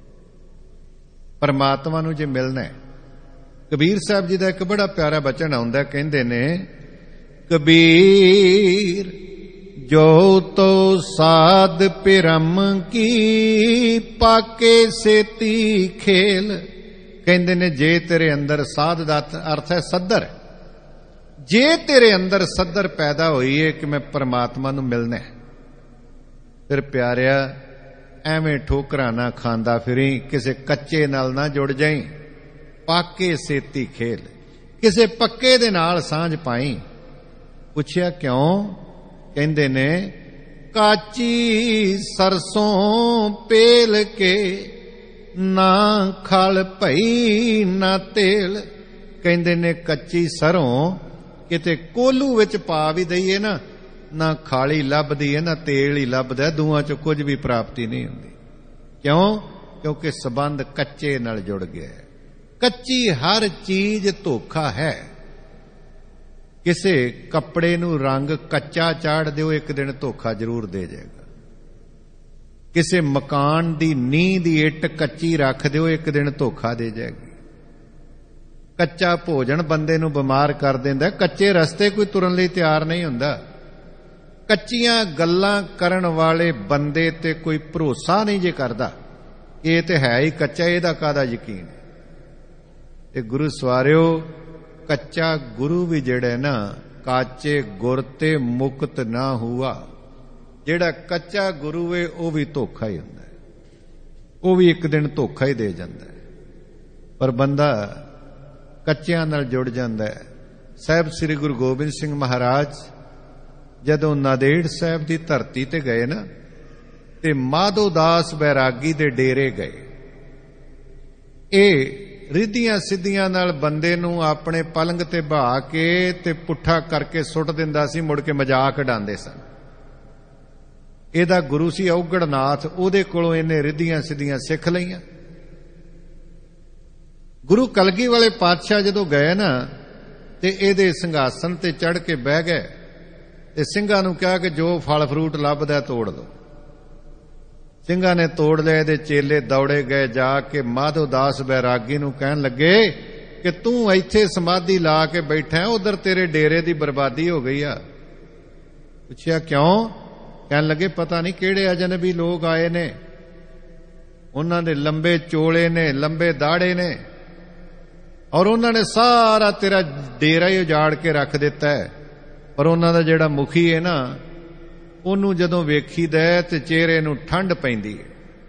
परमात्मा नूं जे मिलना है, कबीर साहब जी का एक बड़ा प्यारा बचन आउंदा, कहंदे ने कबीर जो तो साध पिरम की पाके सेती खेल। कहंदे ने जे तेरे अंदर साध दा अर्थ है सद्दर, जे तेरे अंदर सद्दर पैदा हुई है कि मैं परमात्मा नूं मिलना है, फिर प्यारिया एवें ठोकरां ना खांदा फिरी, किसे कच्चे नाल ना जुड़ जाई। पाके सेती खेल, किसे पक्के दे नाल सांझ पाई। पुछया क्यों? कहंदे ने काची सरसों पेल के ना खल भई ना तेल। कहंदे ने कच्ची सरों किते कोलू विच पा भी दईए ना, ना खाली लभदी है ना तेल ही लभदा, दूआं चों कुछ भी प्राप्ति नहीं हुंदी। क्यों? क्योंकि संबंध कच्चे नाल जुड़ गया है। कच्ची हर चीज धोखा है। किसे कपड़े नूं रंग कच्चा चाड़ दिओ, एक दिन धोखा जरूर दे जाएगा। किसे मकान दी नींह दी इट कच्ची रख दिओ, एक दिन धोखा दे जाएगी। कच्चा भोजन बंदे नूं बीमार कर दिंदा, कच्चे रस्ते कोई तुरन लई तैयार नहीं हुंदा। कच्चियां गल्लां करन वाले बंदे ते कोई भरोसा नहीं जे करदा, ये ते है ही कच्चा, इहदा काहदा यकीन। ते गुरु सवारियो कच्चा गुरु भी जेड़ा ना, काचे गुर ते मुक्त ना हुआ। जेड़ा कच्चा गुरु है वह भी धोखा ही हुंदा है, वह भी एक दिन धोखा ही दे जाता है। पर बंदा कच्चियां नाल जुड़ जाता है। साहब श्री गुरु गोबिंद सिंह महाराज जदों नादेड़ साहब की धरती ते गए ना, ते माधो दास बैरागी दे डेरे गए। ये रिद्धियां सिद्धियां नाल बंदे नूं अपने पलंग ते बहा के ते पुट्ठा करके सुट दिंदा सी, मुड़ के मजाक उडांदे सन। ਇਹਦਾ गुरु सी औगड़नाथ, ਉਹਦੇ ਕੋਲੋਂ ਇਹਨੇ ਰਿੱਧੀਆਂ ਸਿੱਧੀਆਂ ਸਿੱਖ ਲਈਆਂ। गुरु कलगी वाले पातशाह जदों गए ना, ते ਇਹਦੇ ਸਿੰਘਾਸਨ ते चढ़ के बह गए ते ਸਿੰਘਾਂ ਨੂੰ ਕਿਹਾ कि जो फल फ्रूट ਲੱਭਦਾ ਤੋੜ ਲਓ। ਸਿੰਘਾਂ ने तोड़ लिया। ਇਹਦੇ चेले दौड़े गए, जाके माधो दास बैरागी ਨੂੰ ਕਹਿਣ ਲੱਗੇ कि तू ਇੱਥੇ समाधि ला के बैठा है, उधर तेरे डेरे की बर्बादी हो गई आ। पुछया क्यों? कहन लगे पता नहीं किहड़े अजनबी लोग आए ने, उन्हां दे लंबे चोले ने, लंबे दाड़े ने, और उन्होंने सारा तेरा डेरा ही उजाड़ के रख दिता है। पर उन्हां दा जिहड़ा मुखी है ना, ਉਹਨੂੰ ਜਦੋਂ ਵੇਖੀਦਾ ਤੇ ਚਿਹਰੇ ਨੂੰ ਠੰਡ ਪੈਂਦੀ ਹੈ।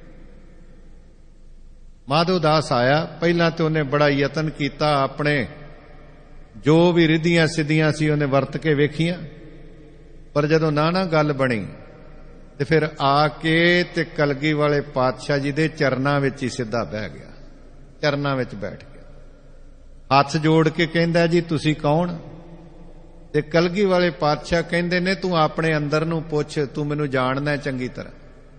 ਮਾਧੋ ਦਾਸ ਆਇਆ, ਪਹਿਲਾਂ ਤੇ ਉਹਨੇ ਬੜਾ ਯਤਨ ਕੀਤਾ, ਆਪਣੇ ਜੋ ਵੀ ਰਿੱਧੀਆਂ ਸਿੱਧੀਆਂ ਸੀ ਉਹਨੇ ਵਰਤ ਕੇ ਵੇਖੀਆਂ, ਪਰ ਜਦੋਂ ਨਾ ਗੱਲ ਬਣੀ ਤੇ ਫਿਰ ਆ ਕੇ ਤੇ ਕਲਗੀ ਵਾਲੇ ਪਾਤਸ਼ਾਹ ਜੀ ਦੇ ਚਰਨਾਂ ਵਿੱਚ ਹੀ ਸਿੱਧਾ ਬਹਿ ਗਿਆ, ਚਰਨਾਂ ਵਿੱਚ ਬੈਠ ਗਿਆ, ਹੱਥ ਜੋੜ ਕੇ ਕਹਿੰਦਾ ਜੀ ਤੁਸੀਂ ਕੌਣ? ਤੇ ਕਲਗੀ ਵਾਲੇ ਪਾਤਸ਼ਾਹ ਕਹਿੰਦੇ ਨੇ ਤੂੰ ਆਪਣੇ ਅੰਦਰ ਨੂੰ ਪੁੱਛ, ਤੂੰ ਮੈਨੂੰ ਜਾਣਦਾ ਚੰਗੀ ਤਰ੍ਹਾਂ।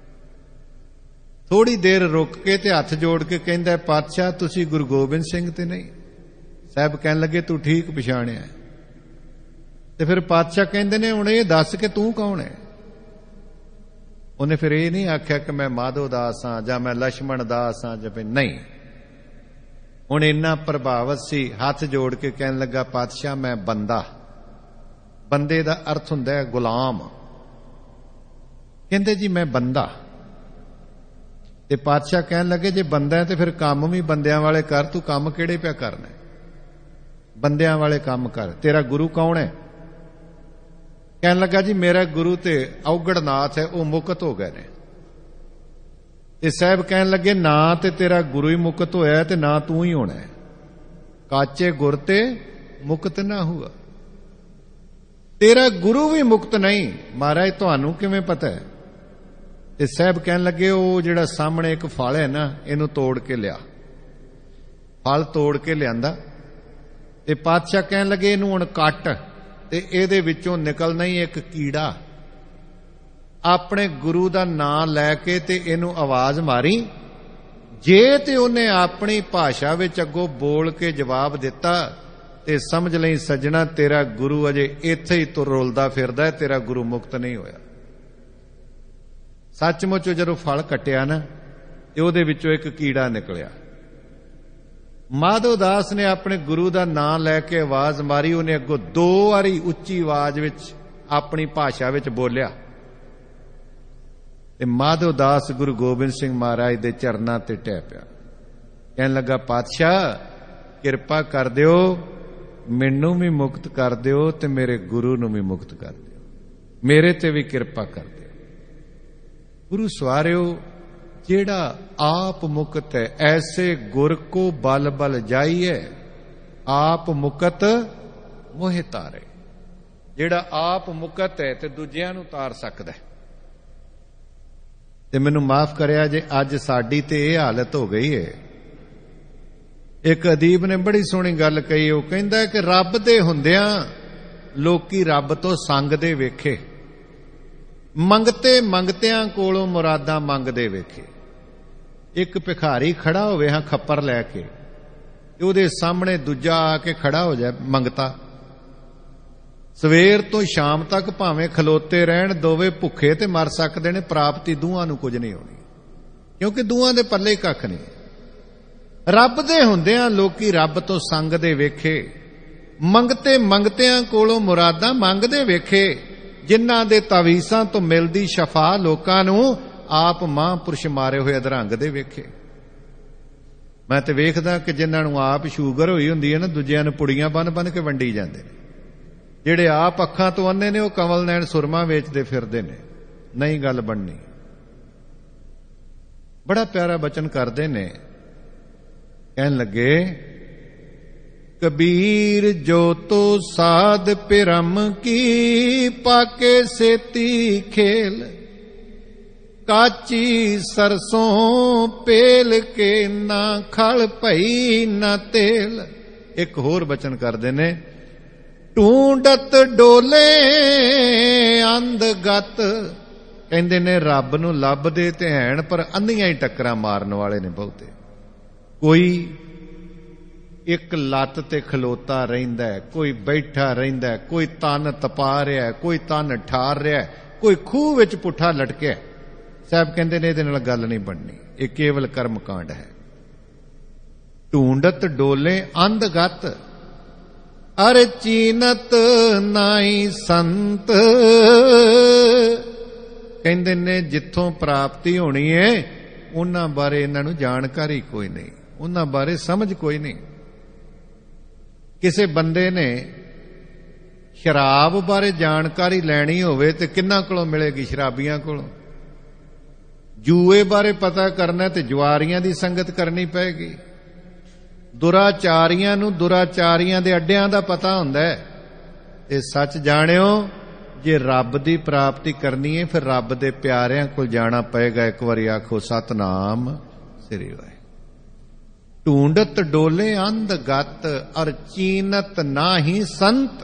ਥੋੜੀ ਦੇਰ ਰੁਕ ਕੇ ਤੇ ਹੱਥ ਜੋੜ ਕੇ ਕਹਿੰਦਾ ਪਾਤਸ਼ਾਹ ਤੁਸੀਂ ਗੁਰੂ ਗੋਬਿੰਦ ਸਿੰਘ ਤੇ ਨਹੀਂ? ਸਾਹਿਬ ਕਹਿਣ ਲੱਗੇ ਤੂੰ ਠੀਕ ਪਛਾਣਿਆ। ਤੇ ਫਿਰ ਪਾਤਸ਼ਾਹ ਕਹਿੰਦੇ ਨੇ ਹੁਣ ਇਹ ਦੱਸ ਕਿ ਤੂੰ ਕੌਣ ਹੈ? ਉਹਨੇ ਫਿਰ ਇਹ ਨਹੀਂ ਆਖਿਆ ਕਿ ਮੈਂ ਮਾਧੋ ਦਾਸ ਹਾਂ ਜਾਂ ਮੈਂ ਲక్ష్మణ ਦਾਸ ਹਾਂ ਜਾਂ ਨਹੀਂ। ਹੁਣ ਇੰਨਾ ਪ੍ਰਭਾਵਿਤ ਸੀ, ਹੱਥ ਜੋੜ ਕੇ ਕਹਿਣ ਲੱਗਾ ਪਾਤਸ਼ਾਹ ਮੈਂ ਬੰਦਾ। ਬੰਦੇ ਦਾ ਅਰਥ ਹੁੰਦਾ ਹੈ ਗੁਲਾਮ। ਕਹਿੰਦੇ ਜੀ ਮੈਂ ਬੰਦਾ। ਤੇ ਪਾਤਸ਼ਾਹ ਕਹਿਣ ਲੱਗੇ ਜੇ ਬੰਦਾ ਹੈ ਤੇ ਫਿਰ ਕੰਮ ਵੀ ਬੰਦਿਆਂ ਵਾਲੇ ਕਰ, ਤੂੰ ਕੰਮ ਕਿਹੜੇ ਪਿਆ ਕਰਨਾ? ਬੰਦਿਆਂ ਵਾਲੇ ਕੰਮ ਕਰ। ਤੇਰਾ ਗੁਰੂ ਕੌਣ ਹੈ? ਕਹਿਣ ਲੱਗਾ ਜੀ ਮੇਰਾ ਗੁਰੂ ਤੇ ਔਗੜਨਾਥ ਹੈ, ਉਹ ਮੁਕਤ ਹੋ ਗਏ ਨੇ। ਤੇ ਸਾਹਿਬ ਕਹਿਣ ਲੱਗੇ ਨਾ ਤੇ ਤੇਰਾ ਗੁਰੂ ਹੀ ਮੁਕਤ ਹੋਇਆ ਤੇ ਨਾ ਤੂੰ ਹੀ ਹੋਣਾ ਹੈ। ਕਾਚੇ ਗੁਰ ਤੇ ਮੁਕਤ ਨਾ ਹੁਆ। ਤੇਰਾ ਗੁਰੂ ਵੀ ਮੁਕਤ ਨਹੀਂ। ਮਹਾਰਾਜ ਤੁਹਾਨੂੰ ਕਿਵੇਂ ਪਤਾ ਹੈ? ਤੇ ਸਾਹਿਬ ਕਹਿਣ ਲੱਗੇ ਉਹ ਜਿਹੜਾ ਸਾਹਮਣੇ ਇੱਕ ਫਲ ਹੈ ਨਾ, ਇਹਨੂੰ ਤੋੜ ਕੇ ਲਿਆ। ਫਲ ਤੋੜ ਕੇ ਲਿਆਂਦਾ ਤੇ ਪਾਤਸ਼ਾਹ ਕਹਿਣ ਲੱਗੇ ਇਹਨੂੰ ਹੁਣ ਕੱਟ, ਤੇ ਇਹਦੇ ਵਿੱਚੋਂ ਨਿਕਲਣਾ ਹੀ ਇੱਕ ਕੀੜਾ। ਆਪਣੇ ਗੁਰੂ ਦਾ ਨਾਮ ਲੈ ਕੇ ਤੇ ਇਹਨੂੰ ਆਵਾਜ਼ ਮਾਰੀ, ਜੇ ਤੇ ਉਹਨੇ ਆਪਣੀ ਭਾਸ਼ਾ ਵਿੱਚ ਅੱਗੋਂ ਬੋਲ ਕੇ ਜਵਾਬ ਦਿੱਤਾ ਤੇ ਸਮਝ ਲਈ ਸੱਜਣਾ ਤੇਰਾ ਗੁਰੂ ਅਜੇ ਇੱਥੇ ਹੀ ਤੁਰ ਰੁਲਦਾ ਫਿਰਦਾ ਹੈ, ਤੇਰਾ ਗੁਰੂ ਮੁਕਤ ਨਹੀਂ ਹੋਇਆ। ਸੱਚਮੁੱਚ ਜਦੋਂ ਫਲ ਕੱਟਿਆ ਨਾ ਤੇ ਉਹਦੇ ਵਿੱਚੋਂ ਇੱਕ ਕੀੜਾ ਨਿਕਲਿਆ। ਮਾਧੋ ਦਾਸ ਨੇ ਆਪਣੇ ਗੁਰੂ ਦਾ ਨਾਮ ਲੈ ਕੇ ਆਵਾਜ਼ ਮਾਰੀ, ਉਹਨੇ ਅੱਗੋਂ 2 ਵਾਰੀ ਉੱਚੀ ਆਵਾਜ਼ ਵਿੱਚ ਆਪਣੀ ਭਾਸ਼ਾ ਵਿੱਚ ਬੋਲਿਆ ਤੇ ਮਾਧੋ ਦਾਸ ਗੁਰੂ ਗੋਬਿੰਦ ਸਿੰਘ ਮਹਾਰਾਜ ਦੇ ਚਰਨਾਂ ਤੇ ਟਹਿ ਪਿਆ। ਕਹਿਣ ਲੱਗਾ ਪਾਤਸ਼ਾਹ ਕਿਰਪਾ ਕਰ ਦਿਓ, ਮੈਨੂੰ ਵੀ ਮੁਕਤ ਕਰ ਦਿਓ ਤੇ ਮੇਰੇ ਗੁਰੂ ਨੂੰ ਵੀ ਮੁਕਤ ਕਰ ਦਿਓ, ਮੇਰੇ ਤੇ ਵੀ ਕਿਰਪਾ ਕਰ ਦਿਓ। ਗੁਰੂ ਸਵਾਰਿਓ ਜਿਹੜਾ ਆਪ ਮੁਕਤ ਹੈ, ਐਸੇ ਗੁਰ ਕੋ ਬਲ ਬਲ ਜਾਈਏ, ਆਪ ਮੁਕਤ ਮੋਹਿ ਤਾਰੇ। ਜਿਹੜਾ ਆਪ ਮੁਕਤ ਹੈ ਤੇ ਦੂਜਿਆਂ ਨੂੰ ਤਾਰ ਸਕਦਾ ਹੈ। ਤੇ ਮੈਨੂੰ ਮਾਫ ਕਰਿਆ ਜੇ ਅੱਜ ਸਾਡੀ ਤੇ ਇਹ ਹਾਲਤ ਹੋ ਗਈ ਹੈ। ਇੱਕ ਅਦੀਬ ਨੇ ਬੜੀ ਸੋਹਣੀ ਗੱਲ ਕਹੀ, ਉਹ ਕਹਿੰਦਾ ਕਿ ਰੱਬ ਦੇ ਹੁੰਦਿਆਂ ਲੋਕੀ ਰੱਬ ਤੋਂ ਸੰਗਦੇ ਵੇਖੇ, ਮੰਗਤੇ ਮੰਗਤਿਆਂ ਕੋਲੋਂ ਮੁਰਾਦਾਂ ਮੰਗਦੇ ਵੇਖੇ। ਇੱਕ ਭਿਖਾਰੀ ਖੜਾ ਹੋਵੇ ਹਾਂ ਖੱਪਰ ਲੈ ਕੇ, ਤੇ ਉਹਦੇ ਸਾਹਮਣੇ ਦੂਜਾ ਆ ਕੇ ਖੜਾ ਹੋ ਜਾਏ ਮੰਗਤਾ, ਸਵੇਰ ਤੋਂ ਸ਼ਾਮ ਤੱਕ ਭਾਵੇਂ ਖਲੋਤੇ ਰਹਿਣ, ਦੋਵੇਂ ਭੁੱਖੇ ਤੇ ਮਰ ਸਕਦੇ ਨੇ, ਪ੍ਰਾਪਤੀ ਦੋਹਾਂ ਨੂੰ ਕੁਝ ਨਹੀਂ ਹੋਣੀ, ਕਿਉਂਕਿ ਦੋਹਾਂ ਦੇ ਪੱਲੇ ਕੱਖ ਨਹੀਂ। ਰੱਬ ਦੇ ਹੁੰਦਿਆਂ ਲੋਕੀ ਰੱਬ ਤੋਂ ਸੰਗਦੇ ਵੇਖੇ, ਮੰਗਤੇ ਮੰਗਤਿਆਂ ਕੋਲੋਂ ਮੁਰਾਦਾਂ ਮੰਗਦੇ ਵੇਖੇ, ਜਿਨ੍ਹਾਂ ਦੇ ਤਾਵੀਜ਼ਾਂ ਤੋਂ ਮਿਲਦੀ ਸ਼ਫਾ ਲੋਕਾਂ ਨੂੰ ਆਪ ਮਹਾਂਪੁਰਸ਼ ਮਾਰੇ ਹੋਏ ਅਧਰੰਗ ਦੇ ਵੇਖੇ। ਮੈਂ ਤੇ ਵੇਖਦਾ ਕਿ ਜਿਨ੍ਹਾਂ ਨੂੰ ਆਪ ਸ਼ੂਗਰ ਹੋਈ ਹੁੰਦੀ ਹੈ ਨਾ, ਦੂਜਿਆਂ ਨੂੰ ਪੁੜੀਆਂ ਬੰਨ ਕੇ ਵੰਡੀ ਜਾਂਦੇ ਨੇ। ਜਿਹੜੇ ਆਪ ਅੱਖਾਂ ਤੋਂ ਅੰਨੇ ਨੇ ਉਹ ਕਮਲ ਨੈਣ ਸੁਰਮਾ ਵੇਚਦੇ ਫਿਰਦੇ ਨੇ। ਨਹੀਂ ਗੱਲ ਬਣਨੀ। ਬੜਾ ਪਿਆਰਾ ਬਚਨ ਕਰਦੇ ਨੇ, ਕਹਿਣ ਲੱਗੇ ਕਬੀਰ ਜੋ ਤੋ ਸਾਧ ਪਿਰਮ ਕੀ, ਪਾਕੇ ਸੇਤੀ ਖੇਲ, ਕਾਚੀ ਸਰਸੋਂ ਪੇਲ ਕੇ, ਨਾ ਖਲ ਭਈ ਨਾ ਤੇਲ। ਇੱਕ ਹੋਰ ਬਚਨ ਕਰਦੇ ਨੇ, ਢੂੰਡਤ ਡੋਲੇ ਅੰਧਗਤ। ਕਹਿੰਦੇ ਨੇ ਰੱਬ ਨੂੰ ਲੱਭਦੇ ਤੇ ਹੈਣ, ਪਰ ਅੰਧੀਆਂ ਹੀ ਟੱਕਰਾਂ ਮਾਰਨ ਵਾਲੇ ਨੇ ਬਹੁਤੇ। ਕੋਈ ਇੱਕ ਲੱਤ ਤੇ ਖਲੋਤਾ ਰਹਿੰਦਾ, ਕੋਈ ਬੈਠਾ ਰਹਿੰਦਾ, ਕੋਈ ਤਨ ਤਪਾ ਰਿਹਾ, ਕੋਈ ਤਨ ਠਾਰ ਰਿਹਾ, ਕੋਈ ਖੂਹ ਵਿੱਚ ਪੁੱਠਾ ਲਟਕਿਆ। ਸਾਹਿਬ ਕਹਿੰਦੇ ਨੇ ਇਹਦੇ ਨਾਲ ਗੱਲ ਨਹੀਂ ਬਣਨੀ, ਇਹ ਕੇਵਲ ਕਰਮ ਕਾਂਡ ਹੈ। ਢੂੰਡਤ ਡੋਲੇ ਅੰਧਗਤ, ਅਰ ਚੀਨਤ ਨਾਈ ਸੰਤ। ਕਹਿੰਦੇ ਨੇ ਜਿੱਥੋਂ ਪ੍ਰਾਪਤੀ ਹੋਣੀ ਹੈ ਉਹਨਾਂ ਬਾਰੇ ਇਹਨਾਂ ਨੂੰ ਜਾਣਕਾਰੀ ਕੋਈ ਨਹੀਂ, ਉਹਨਾਂ ਬਾਰੇ ਸਮਝ ਕੋਈ ਨਹੀਂ। ਕਿਸੇ ਬੰਦੇ ਨੇ ਸ਼ਰਾਬ ਬਾਰੇ ਜਾਣਕਾਰੀ ਲੈਣੀ ਹੋਵੇ ਤੇ ਕਿੰਨਾਂ ਕੋਲੋਂ ਮਿਲੇਗੀ? ਸ਼ਰਾਬੀਆਂ ਕੋਲੋਂ। ਜੂਏ ਬਾਰੇ ਪਤਾ ਕਰਨਾ ਤੇ ਜੁਆਰੀਆਂ ਦੀ ਸੰਗਤ ਕਰਨੀ ਪਏਗੀ। ਦੁਰਾਚਾਰੀਆਂ ਨੂੰ ਦੁਰਾਚਾਰੀਆਂ ਦੇ ਅੱਡਿਆਂ ਦਾ ਪਤਾ ਹੁੰਦਾ ਹੈ। ਤੇ ਸੱਚ ਜਾਣਿਓ, ਜੇ ਰੱਬ ਦੀ ਪ੍ਰਾਪਤੀ ਕਰਨੀ ਹੈ ਫਿਰ ਰੱਬ ਦੇ ਪਿਆਰਿਆਂ ਕੋਲ ਜਾਣਾ ਪਏਗਾ। ਇੱਕ ਵਾਰੀ ਆਖੋ ਸਤਨਾਮ ਸ੍ਰੀ ਵਾਹਿਗੁਰੂ। ਢੂੰਡਤ ਡੋਲੇ ਅੰਧ ਗਤ ਅਰ ਚੀਨਤ ਨਾਹੀ ਸੰਤ,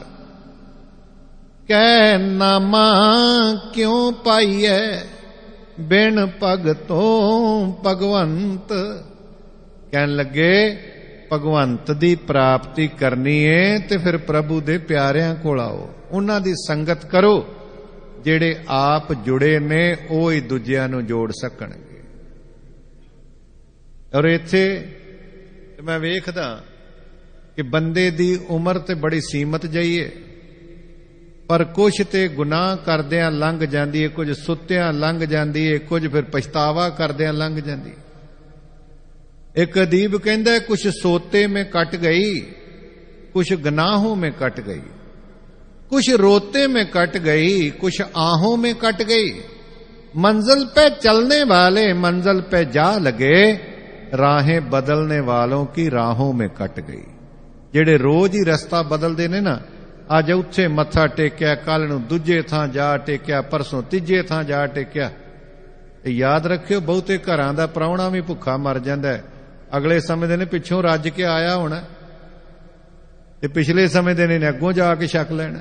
ਕਹਿ ਨਾਮਾ ਕਿਉਂ ਪਾਈਐ ਬਿਨ ਭਗਤੋਂ ਭਗਵੰਤ। ਕਹਿਣ ਲੱਗੇ ਭਗਵੰਤ ਦੀ ਪ੍ਰਾਪਤੀ ਕਰਨੀ ਏ ਤੇ ਫਿਰ ਪ੍ਰਭੂ ਦੇ ਪਿਆਰਿਆਂ ਕੋਲ ਆਓ, ਉਹਨਾਂ ਦੀ ਸੰਗਤ ਕਰੋ। ਜਿਹੜੇ ਆਪ ਜੁੜੇ ਨੇ ਉਹ ਹੀ ਦੂਜਿਆਂ ਨੂੰ ਜੋੜ ਸਕਣਗੇ। ਔਰ ਇੱਥੇ ਮੈਂ ਵੇਖਦਾ ਕਿ ਬੰਦੇ ਦੀ ਉਮਰ ਤੇ ਬੜੀ ਸੀਮਤ ਜਿਹੀ ਹੈ, ਪਰ ਕੁਛ ਤੇ ਗੁਨਾਹ ਕਰਦਿਆਂ ਲੰਘ ਜਾਂਦੀ ਹੈ, ਕੁਝ ਸੁੱਤਿਆਂ ਲੰਘ ਜਾਂਦੀ ਹੈ, ਕੁਝ ਫਿਰ ਪਛਤਾਵਾ ਕਰਦਿਆਂ ਲੰਘ ਜਾਂਦੀ ਹੈ। एक अदीब कहता है कुछ सोते में कट गई, कुछ गुनाहों में कट गई, कुछ रोते में कट गई, कुछ आहों में कट गई। मंजिल पे चलने वाले मंजिल पे जा लगे, राहें बदलने वालों की राहों में कट गई। जेड़े रोज ही रस्ता बदलते ने ना, अज उत्थे मत्था टेकिया, कल नूं दूजे थां जा टेकिया, परसों तीजे थां जा टेकिया। याद रखियो बहुते घरां दा प्राहुणा भी भुखा मर जांदा है। अगले समझते ने पिछों रज के आया होना, ते पिछले समझते ने अगों जाके छक लेना।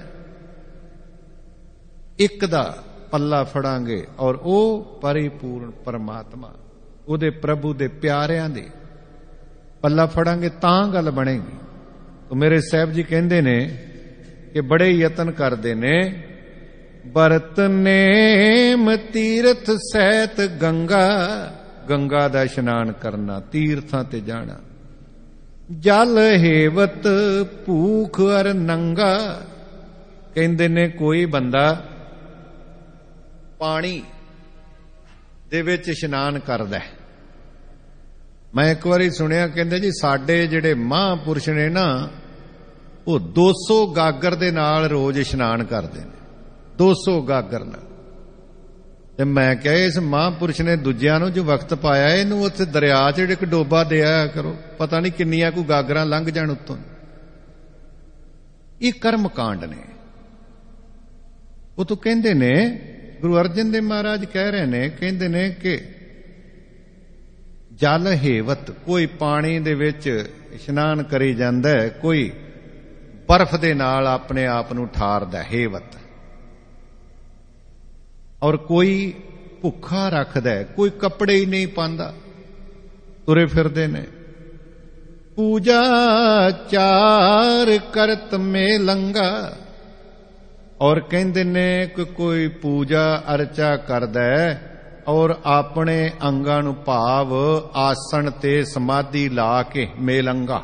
एक दा पल्ला फड़ांगे और वो परिपूर्ण परमात्मा उहदे प्रभु दे प्यारियां दे पल्ला फड़ांगे तां गल बनेगी। तो मेरे साहब जी कहंदे ने कि बड़े यतन करदे ने, बरत नेम तीरथ सैत गंगा, गंगा दा इशनान करना, तीर्थां ते जाना। जल हेवत भूख अर नंगा। कहंदे ने कोई बंदा पानी दे विच इशनान करदा है। मैं एक बारी सुनिया, कहंदे जी साडे जिहड़े महापुरुष ने ना, वो 200 गागर दे नाल रोज इशनान करदे ने, 200 गागर नाल। ते मैं कहा इस महापुरुष ने दूजिਆਂ ਨੂੰ जो वक्त पाया ਇਹਨੂੰ ਉੱਥੇ दरिया 'ਚ ਇੱਕ ਡੋਬਾ ਦੇ ਆਇਆ ਕਰੋ, पता नहीं किन्नियां कोई गागरां लंघ जाण उत्तों। ये कर्म कांड ने। वो तो कहंदे ने, गुरु अर्जन देव महाराज कह रहे ने, कहंदे ने कि जल हेवत, कोई पानी दे विच इशनान करी जांदा है, कोई बर्फ दे नाल अपने आप नूं ठारदा है, हेवत। और कोई भुखा रखदा है, कोई कपड़े ही नहीं पांदा, तुरे फिरदे ने। पूजा चार करत में लंगा। और कहंदे ने कि कोई पूजा अर्चा करदा है और अपने अंगां नूं भाव आसन ते समाधि ला के, मेलंगा,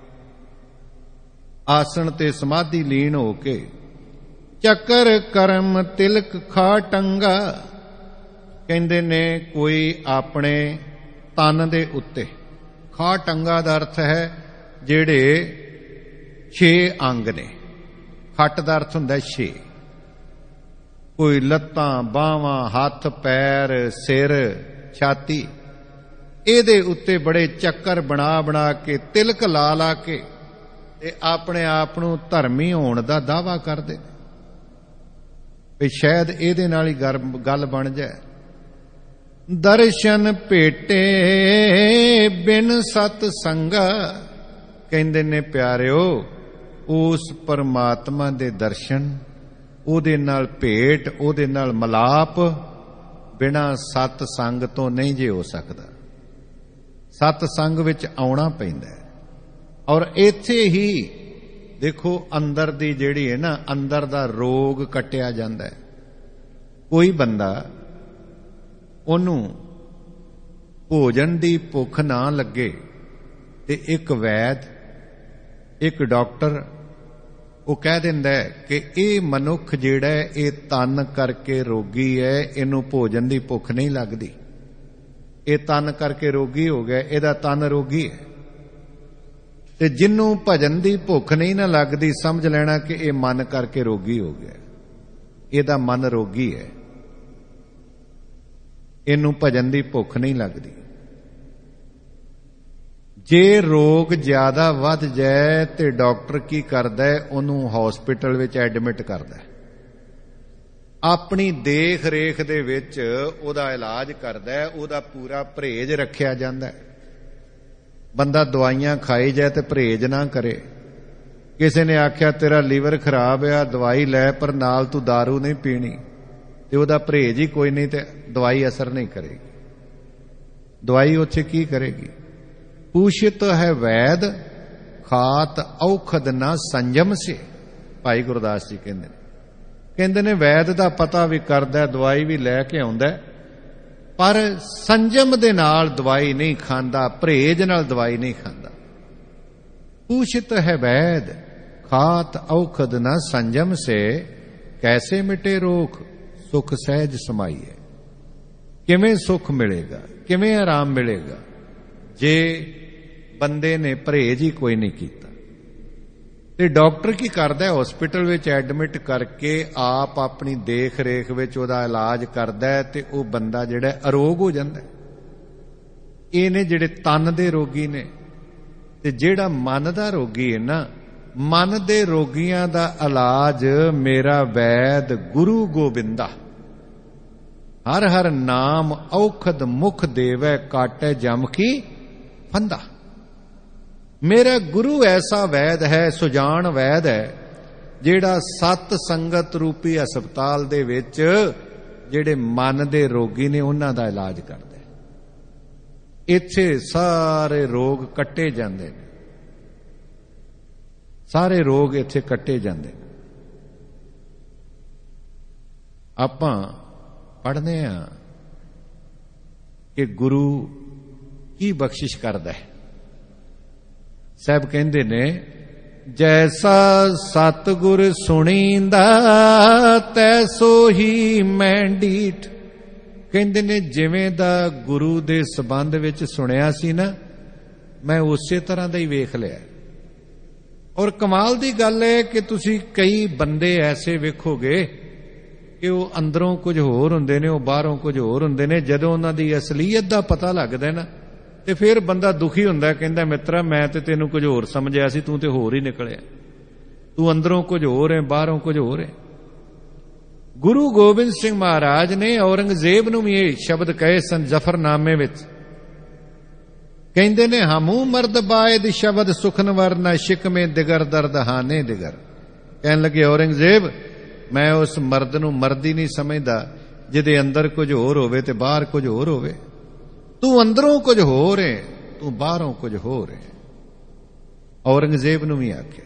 आसन ते समाधि लीन हो के। चकर करम तिलक खा टंगा। कहंदे ने कोई अपने तन दे उत्ते, खा टंगा दा अर्थ है जेड़े 6 अंग ने, खट दा अर्थ हुंदा 6। कोई लत्तां बावां हाथ पैर सिर छाती, इहदे उत्ते बड़े चक्कर बना बना के तिलक ला ला के ते अपने आप नूं धर्मी होण दा दावा करदे भी शायद ਇਹਦੇ ਨਾਲ ਹੀ ਗੱਲ ਬਣ ਜਾਏ। ਦਰਸ਼ਨ ਭੇਟੇ ਬਿਨ ਸਤ ਸੰਗਾ। ਕਹਿੰਦੇ ਨੇ ਪਿਆਰਿਓ, ਉਸ ਪਰਮਾਤਮਾ ਦੇ ਦਰਸ਼ਨ, ਉਹਦੇ ਨਾਲ ਭੇਟ, ਉਹਦੇ ਨਾਲ ਮਲਾਪ ਬਿਨਾ ਸਤ ਸੰਗ ਤੋਂ ਨਹੀਂ ਜੇ ਹੋ ਸਕਦਾ। ਸਤ ਸੰਗ ਵਿੱਚ ਆਉਣਾ ਪੈਂਦਾ ਹੈ। ਔਰ ਇੱਥੇ ਹੀ देखो अंदर दी जेड़ी है ना, अंदर दा रोग कटिया जांदा है। कोई बंदा ओनू भोजन दी भुख ना लगे ते एक वैद, एक डॉक्टर वो कह दिंदा है कि ये मनुख जेड़ा है ये तन करके रोगी है, इनू भोजन दी भुख नहीं लगदी, ये तन करके रोगी हो गया, इहदा तन रोगी है। ਤੇ ਜਿਹਨੂੰ ਭਜਨ ਦੀ ਭੁੱਖ ਨਹੀਂ ਨਾ ਲੱਗਦੀ, ਸਮਝ ਲੈਣਾ ਕਿ ਇਹ ਮਨ ਕਰਕੇ ਰੋਗੀ ਹੋ ਗਿਆ, ਇਹਦਾ ਮਨ ਰੋਗੀ ਹੈ, ਇਹਨੂੰ ਭਜਨ ਦੀ ਭੁੱਖ ਨਹੀਂ ਲੱਗਦੀ। ਜੇ ਰੋਗ ਜ਼ਿਆਦਾ ਵੱਧ ਜਾਏ ਤੇ ਡਾਕਟਰ ਕੀ ਕਰਦਾ ਹੈ, ਉਹਨੂੰ ਹਸਪੀਟਲ ਵਿੱਚ ਐਡਮਿਟ ਕਰਦਾ ਹੈ, ਆਪਣੀ ਦੇਖ ਰੇਖ ਦੇ ਵਿੱਚ ਉਹਦਾ ਇਲਾਜ ਕਰਦਾ ਹੈ, ਉਹਦਾ ਪੂਰਾ ਪਰਹੇਜ਼ ਰੱਖਿਆ ਜਾਂਦਾ ਹੈ। ਬੰਦਾ ਦਵਾਈਆਂ ਖਾਈ ਜਾਏ ਤੇ ਪਰਹੇਜ਼ ਨਾ ਕਰੇ। ਕਿਸੇ ਨੇ ਆਖਿਆ ਤੇਰਾ ਲੀਵਰ ਖਰਾਬ ਆ, ਦਵਾਈ ਲੈ, ਪਰ ਨਾਲ ਤੂੰ दारू ਨਹੀਂ ਪੀਣੀ, ਤੇ ਉਹਦਾ ਪਰਹੇਜ਼ ਹੀ ਕੋਈ ਨਹੀਂ, ਤੇ ਦਵਾਈ ਅਸਰ ਨਹੀਂ ਕਰੇਗੀ। ਦਵਾਈ ਉੱਥੇ ਕੀ ਕਰੇਗੀ? ਪੂਸ਼ਿਤ ਹੈ ਵੈਦ ਖਾਤ ਔਖਦ ਨਾ ਸੰਜਮ ਸੇ। ਭਾਈ ਗੁਰਦਾਸ ਜੀ ਕਹਿੰਦੇ ਨੇ ਵੈਦ ਦਾ ਪਤਾ ਵੀ ਕਰਦਾ, ਦਵਾਈ ਵੀ ਲੈ ਕੇ ਆਉਂਦਾ, ਪਰ ਸੰਜਮ ਦੇ ਨਾਲ ਦਵਾਈ ਨਹੀਂ ਖਾਂਦਾ, ਪਰਹੇਜ਼ ਨਾਲ ਦਵਾਈ ਨਹੀਂ ਖਾਂਦਾ। ਪੂਸ਼ਿਤ ਹੈ ਵੈਦ ਖਾਤ ਔਖਦ ਨਾ ਸੰਜਮ ਸੇ, ਕੈਸੇ ਮਿਟੇ ਰੋਗ ਸੁਖ ਸਹਿਜ ਸਮਾਈਏ। ਕਿਵੇਂ ਸੁਖ ਮਿਲੇਗਾ, ਕਿਵੇਂ ਆਰਾਮ ਮਿਲੇਗਾ ਜੇ ਬੰਦੇ ਨੇ ਪਰਹੇਜ਼ ਹੀ ਕੋਈ ਨਹੀਂ ਕੀਤਾ। ਤੇ ਡਾਕਟਰ ਕੀ ਕਰਦਾ? ਹਸਪੀਟਲ ਵਿੱਚ ਐਡਮਿਟ ਕਰਕੇ ਆਪ ਆਪਣੀ ਦੇਖ ਰੇਖ ਵਿੱਚ ਉਹਦਾ ਇਲਾਜ ਕਰਦਾ ਹੈ, ਤੇ ਉਹ ਬੰਦਾ ਜਿਹੜਾ ਅਰੋਗ ਹੋ ਜਾਂਦਾ। ਇਹ ਨੇ ਜਿਹੜੇ ਤਨ ਦੇ ਰੋਗੀ ਨੇ। ਤੇ ਜਿਹੜਾ ਮਨ ਦਾ ਰੋਗੀ ਹੈ ਨਾ, ਮਨ ਦੇ ਰੋਗੀਆਂ ਦਾ ਇਲਾਜ ਮੇਰਾ ਵੈਦ ਗੁਰੂ ਗੋਬਿੰਦਾ। ਹਰ ਹਰ ਨਾਮ ਔਖਦ ਮੁਖ ਦੇਵੈ, ਕਾਟੈ ਜਮ ਕੀ ਫੰਦਾ। ਮੇਰਾ ਗੁਰੂ ਐਸਾ ਵੈਦ ਹੈ, ਸੁਜਾਨ ਵੈਦ ਹੈ, ਜਿਹੜਾ ਸਤ ਸੰਗਤ ਰੂਪੀ ਹਸਪਤਾਲ ਦੇ ਵਿੱਚ ਜਿਹੜੇ ਮਨ ਦੇ ਰੋਗੀ ਨੇ ਉਹਨਾਂ ਦਾ ਇਲਾਜ ਕਰਦਾ ਹੈ। ਇੱਥੇ ਸਾਰੇ ਰੋਗ ਕੱਟੇ ਜਾਂਦੇ ਨੇ, ਸਾਰੇ ਰੋਗ ਇੱਥੇ ਕੱਟੇ ਜਾਂਦੇ ਨੇ। ਆਪਾਂ ਪੜ੍ਹਦੇ ਹਾਂ ਕਿ ਗੁਰੂ ਕੀ ਬਖਸ਼ਿਸ਼ ਕਰਦਾ ਹੈ। ਸਾਹਿਬ ਕਹਿੰਦੇ ਨੇ, ਜੈਸਾ ਸਤਿਗੁਰ ਸੁਣੀਂਦਾ ਤੈਸੋ ਹੀ ਮੈਂ ਡੀਠ। ਕਹਿੰਦੇ ਨੇ ਜਿਵੇਂ ਦਾ ਗੁਰੂ ਦੇ ਸੰਬੰਧ ਵਿੱਚ ਸੁਣਿਆ ਸੀ ਨਾ, ਮੈਂ ਉਸੇ ਤਰ੍ਹਾਂ ਦਾ ਹੀ ਵੇਖ ਲਿਆ। ਔਰ ਕਮਾਲ ਦੀ ਗੱਲ ਹੈ ਕਿ ਤੁਸੀਂ ਕਈ ਬੰਦੇ ਐਸੇ ਵੇਖੋਗੇ ਕਿ ਉਹ ਅੰਦਰੋਂ ਕੁਝ ਹੋਰ ਹੁੰਦੇ ਨੇ, ਉਹ ਬਾਹਰੋਂ ਕੁਝ ਹੋਰ ਹੁੰਦੇ ਨੇ। ਜਦੋਂ ਉਹਨਾਂ ਦੀ ਅਸਲੀਅਤ ਦਾ ਪਤਾ ਲੱਗਦਾ ਨਾ, ਤੇ ਫਿਰ ਬੰਦਾ ਦੁਖੀ ਹੁੰਦਾ, ਕਹਿੰਦਾ ਮਿੱਤਰਾ ਮੈਂ ਤੇ ਤੈਨੂੰ ਕੁਝ ਹੋਰ ਸਮਝਿਆ ਸੀ, ਤੂੰ ਤੇ ਹੋਰ ਹੀ ਨਿਕਲਿਆ। ਤੂੰ ਅੰਦਰੋਂ ਕੁਝ ਹੋਰ ਹੈ, ਬਾਹਰੋਂ ਕੁਝ ਹੋਰ ਹੈ। ਗੁਰੂ ਗੋਬਿੰਦ ਸਿੰਘ ਮਹਾਰਾਜ ਨੇ ਔਰੰਗਜ਼ੇਬ ਨੂੰ ਵੀ ਇਹ ਸ਼ਬਦ ਕਹੇ ਸਨ ਜ਼ਫਰਨਾਮੇ ਵਿੱਚ। ਕਹਿੰਦੇ ਨੇ, ਹਮੂ ਮਰਦ ਬਾਇਦ ਸ਼ਬਦ ਸੁਖਨ ਵਰਨਾ ਸ਼ਿਕਮੇ ਦਿਗਰ ਦਰਦ ਹਾਨੇ ਦਿਗਰ। ਕਹਿਣ ਲੱਗੇ ਔਰੰਗਜ਼ੇਬ, ਮੈਂ ਉਸ ਮਰਦ ਨੂੰ ਮਰਦ ਹੀ ਨਹੀਂ ਸਮਝਦਾ ਜਿਹਦੇ ਅੰਦਰ ਕੁਝ ਹੋਰ ਹੋਵੇ ਤੇ ਬਾਹਰ ਕੁਝ ਹੋਰ ਹੋਵੇ। ਤੂੰ ਅੰਦਰੋਂ ਕੁਝ ਹੋਰ ਹੈ, ਤੂੰ ਬਾਹਰੋਂ ਕੁਝ ਹੋਰ ਹੈ। ਔਰੰਗਜ਼ੇਬ ਨੂੰ ਵੀ ਆਖਿਆ।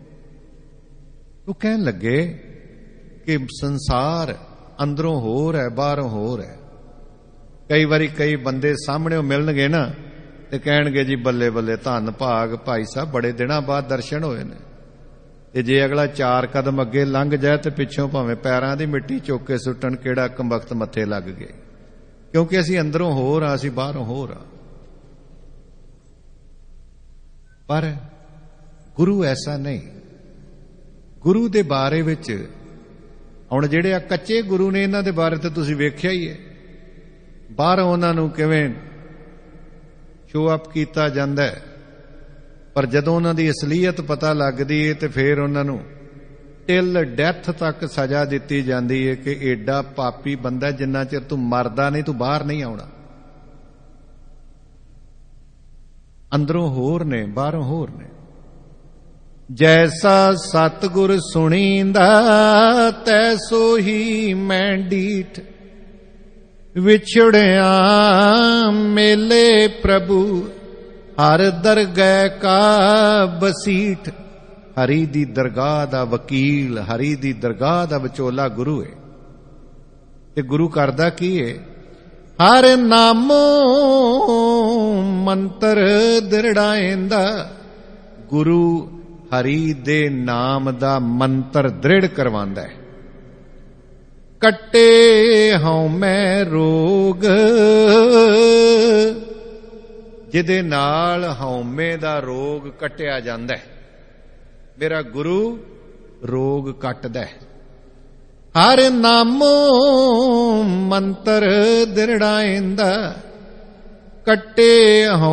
ਉਹ ਕਹਿਣ ਲੱਗੇ ਕਿ ਸੰਸਾਰ ਅੰਦਰੋਂ ਹੋਰ ਹੈ, ਬਾਹਰੋਂ ਹੋਰ ਹੈ। ਕਈ ਵਾਰੀ ਕਈ ਬੰਦੇ ਸਾਹਮਣੇ ਮਿਲਣਗੇ ਨਾ ਤੇ ਕਹਿਣਗੇ ਜੀ ਬੱਲੇ ਬੱਲੇ, ਧੰਨ ਭਾਗ ਭਾਈ ਸਾਹਿਬ, ਬੜੇ ਦਿਨਾਂ ਬਾਅਦ ਦਰਸ਼ਨ ਹੋਏ ਨੇ। ਤੇ ਜੇ ਅਗਲਾ 4 ਕਦਮ ਅੱਗੇ ਲੰਘ ਜਾਏ ਤੇ ਪਿੱਛੋਂ ਭਾਵੇਂ ਪੈਰਾਂ ਦੀ ਮਿੱਟੀ ਚੁੱਕ ਕੇ ਸੁੱਟਣ, ਕਿਹੜਾ ਕੰਬਖਤ ਮੱਥੇ ਲੱਗ ਗਏ। ਕਿਉਂਕਿ ਅਸੀਂ ਅੰਦਰੋਂ ਹੋਰ ਆ, ਅਸੀਂ ਬਾਹਰੋਂ ਹੋਰ ਆ। ਪਰ ਗੁਰੂ ਐਸਾ ਨਹੀਂ। ਗੁਰੂ ਦੇ ਬਾਰੇ ਵਿੱਚ ਹੁਣ ਜਿਹੜੇ ਆ ਕੱਚੇ ਗੁਰੂ ਨੇ, ਇਹਨਾਂ ਦੇ ਬਾਰੇ ਤਾਂ ਤੁਸੀਂ ਵੇਖਿਆ ਹੀ ਹੈ। ਬਾਹਰੋਂ ਉਹਨਾਂ ਨੂੰ ਕਿਵੇਂ ਸ਼ੋ ਅਪ ਕੀਤਾ ਜਾਂਦਾ ਹੈ, ਪਰ ਜਦੋਂ ਉਹਨਾਂ ਦੀ ਅਸਲੀਅਤ ਪਤਾ ਲੱਗਦੀ ਹੈ ਤੇ ਫਿਰ ਉਹਨਾਂ ਨੂੰ ਟਿਲ ਡੈਥ ਤੱਕ ਸਜ਼ਾ ਦਿੱਤੀ ਜਾਂਦੀ ਹੈ ਕਿ ਏਡਾ ਪਾਪੀ ਬੰਦਾ, ਜਿੰਨਾ ਚਿਰ ਤੂੰ ਮਰਦਾ ਨਹੀਂ ਤੂੰ ਬਾਹਰ ਨਹੀਂ ਆਉਣਾ। ਅੰਦਰੋਂ ਹੋਰ ਨੇ, ਬਾਹਰੋਂ ਹੋਰ ਨੇ। ਜੈਸਾ ਸਤਿਗੁਰ ਸੁਣੀਂਦਾ ਤੈਸੋ ਹੀ ਮੈਂ ਡੀਠ। ਵਿਛੜਿਆ ਮੇਲੇ ਪ੍ਰਭੂ ਹਰ ਦਰਗਹਿ ਕਾ ਬਸੀਠ। ਹਰੀ ਦੀ ਦਰਗਾਹ ਦਾ ਵਕੀਲ, ਹਰੀ ਦੀ ਦਰਗਾਹ ਦਾ ਵਿਚੋਲਾ ਗੁਰੂ ਹੈ। ਤੇ ਗੁਰੂ ਕਰਦਾ ਕੀ ਹੈ? ਹਰ ਨਾਮੋ ਮੰਤਰ ਦ੍ਰਿੜਾਏਂਦਾ। ਗੁਰੂ ਹਰੀ ਦੇ ਨਾਮ ਦਾ ਮੰਤਰ ਦ੍ਰਿੜ ਕਰਵਾਉਂਦਾ ਹੈ। ਕੱਟੇ ਹਉ ਮੈਂ ਰੋਗ ਜਿਹਦੇ ਨਾਲ ਹਉਮੈ ਦਾ ਰੋਗ ਕੱਟਿਆ ਜਾਂਦਾ ਹੈ। ਮੇਰਾ ਗੁਰੂ ਰੋਗ ਕੱਟਦਾ ਹੈ। ਹਰ ਨਾਮੋ ਮੰਤਰ ਦਿਰੜਾਇੰਦਾ, ਕੱਟੇ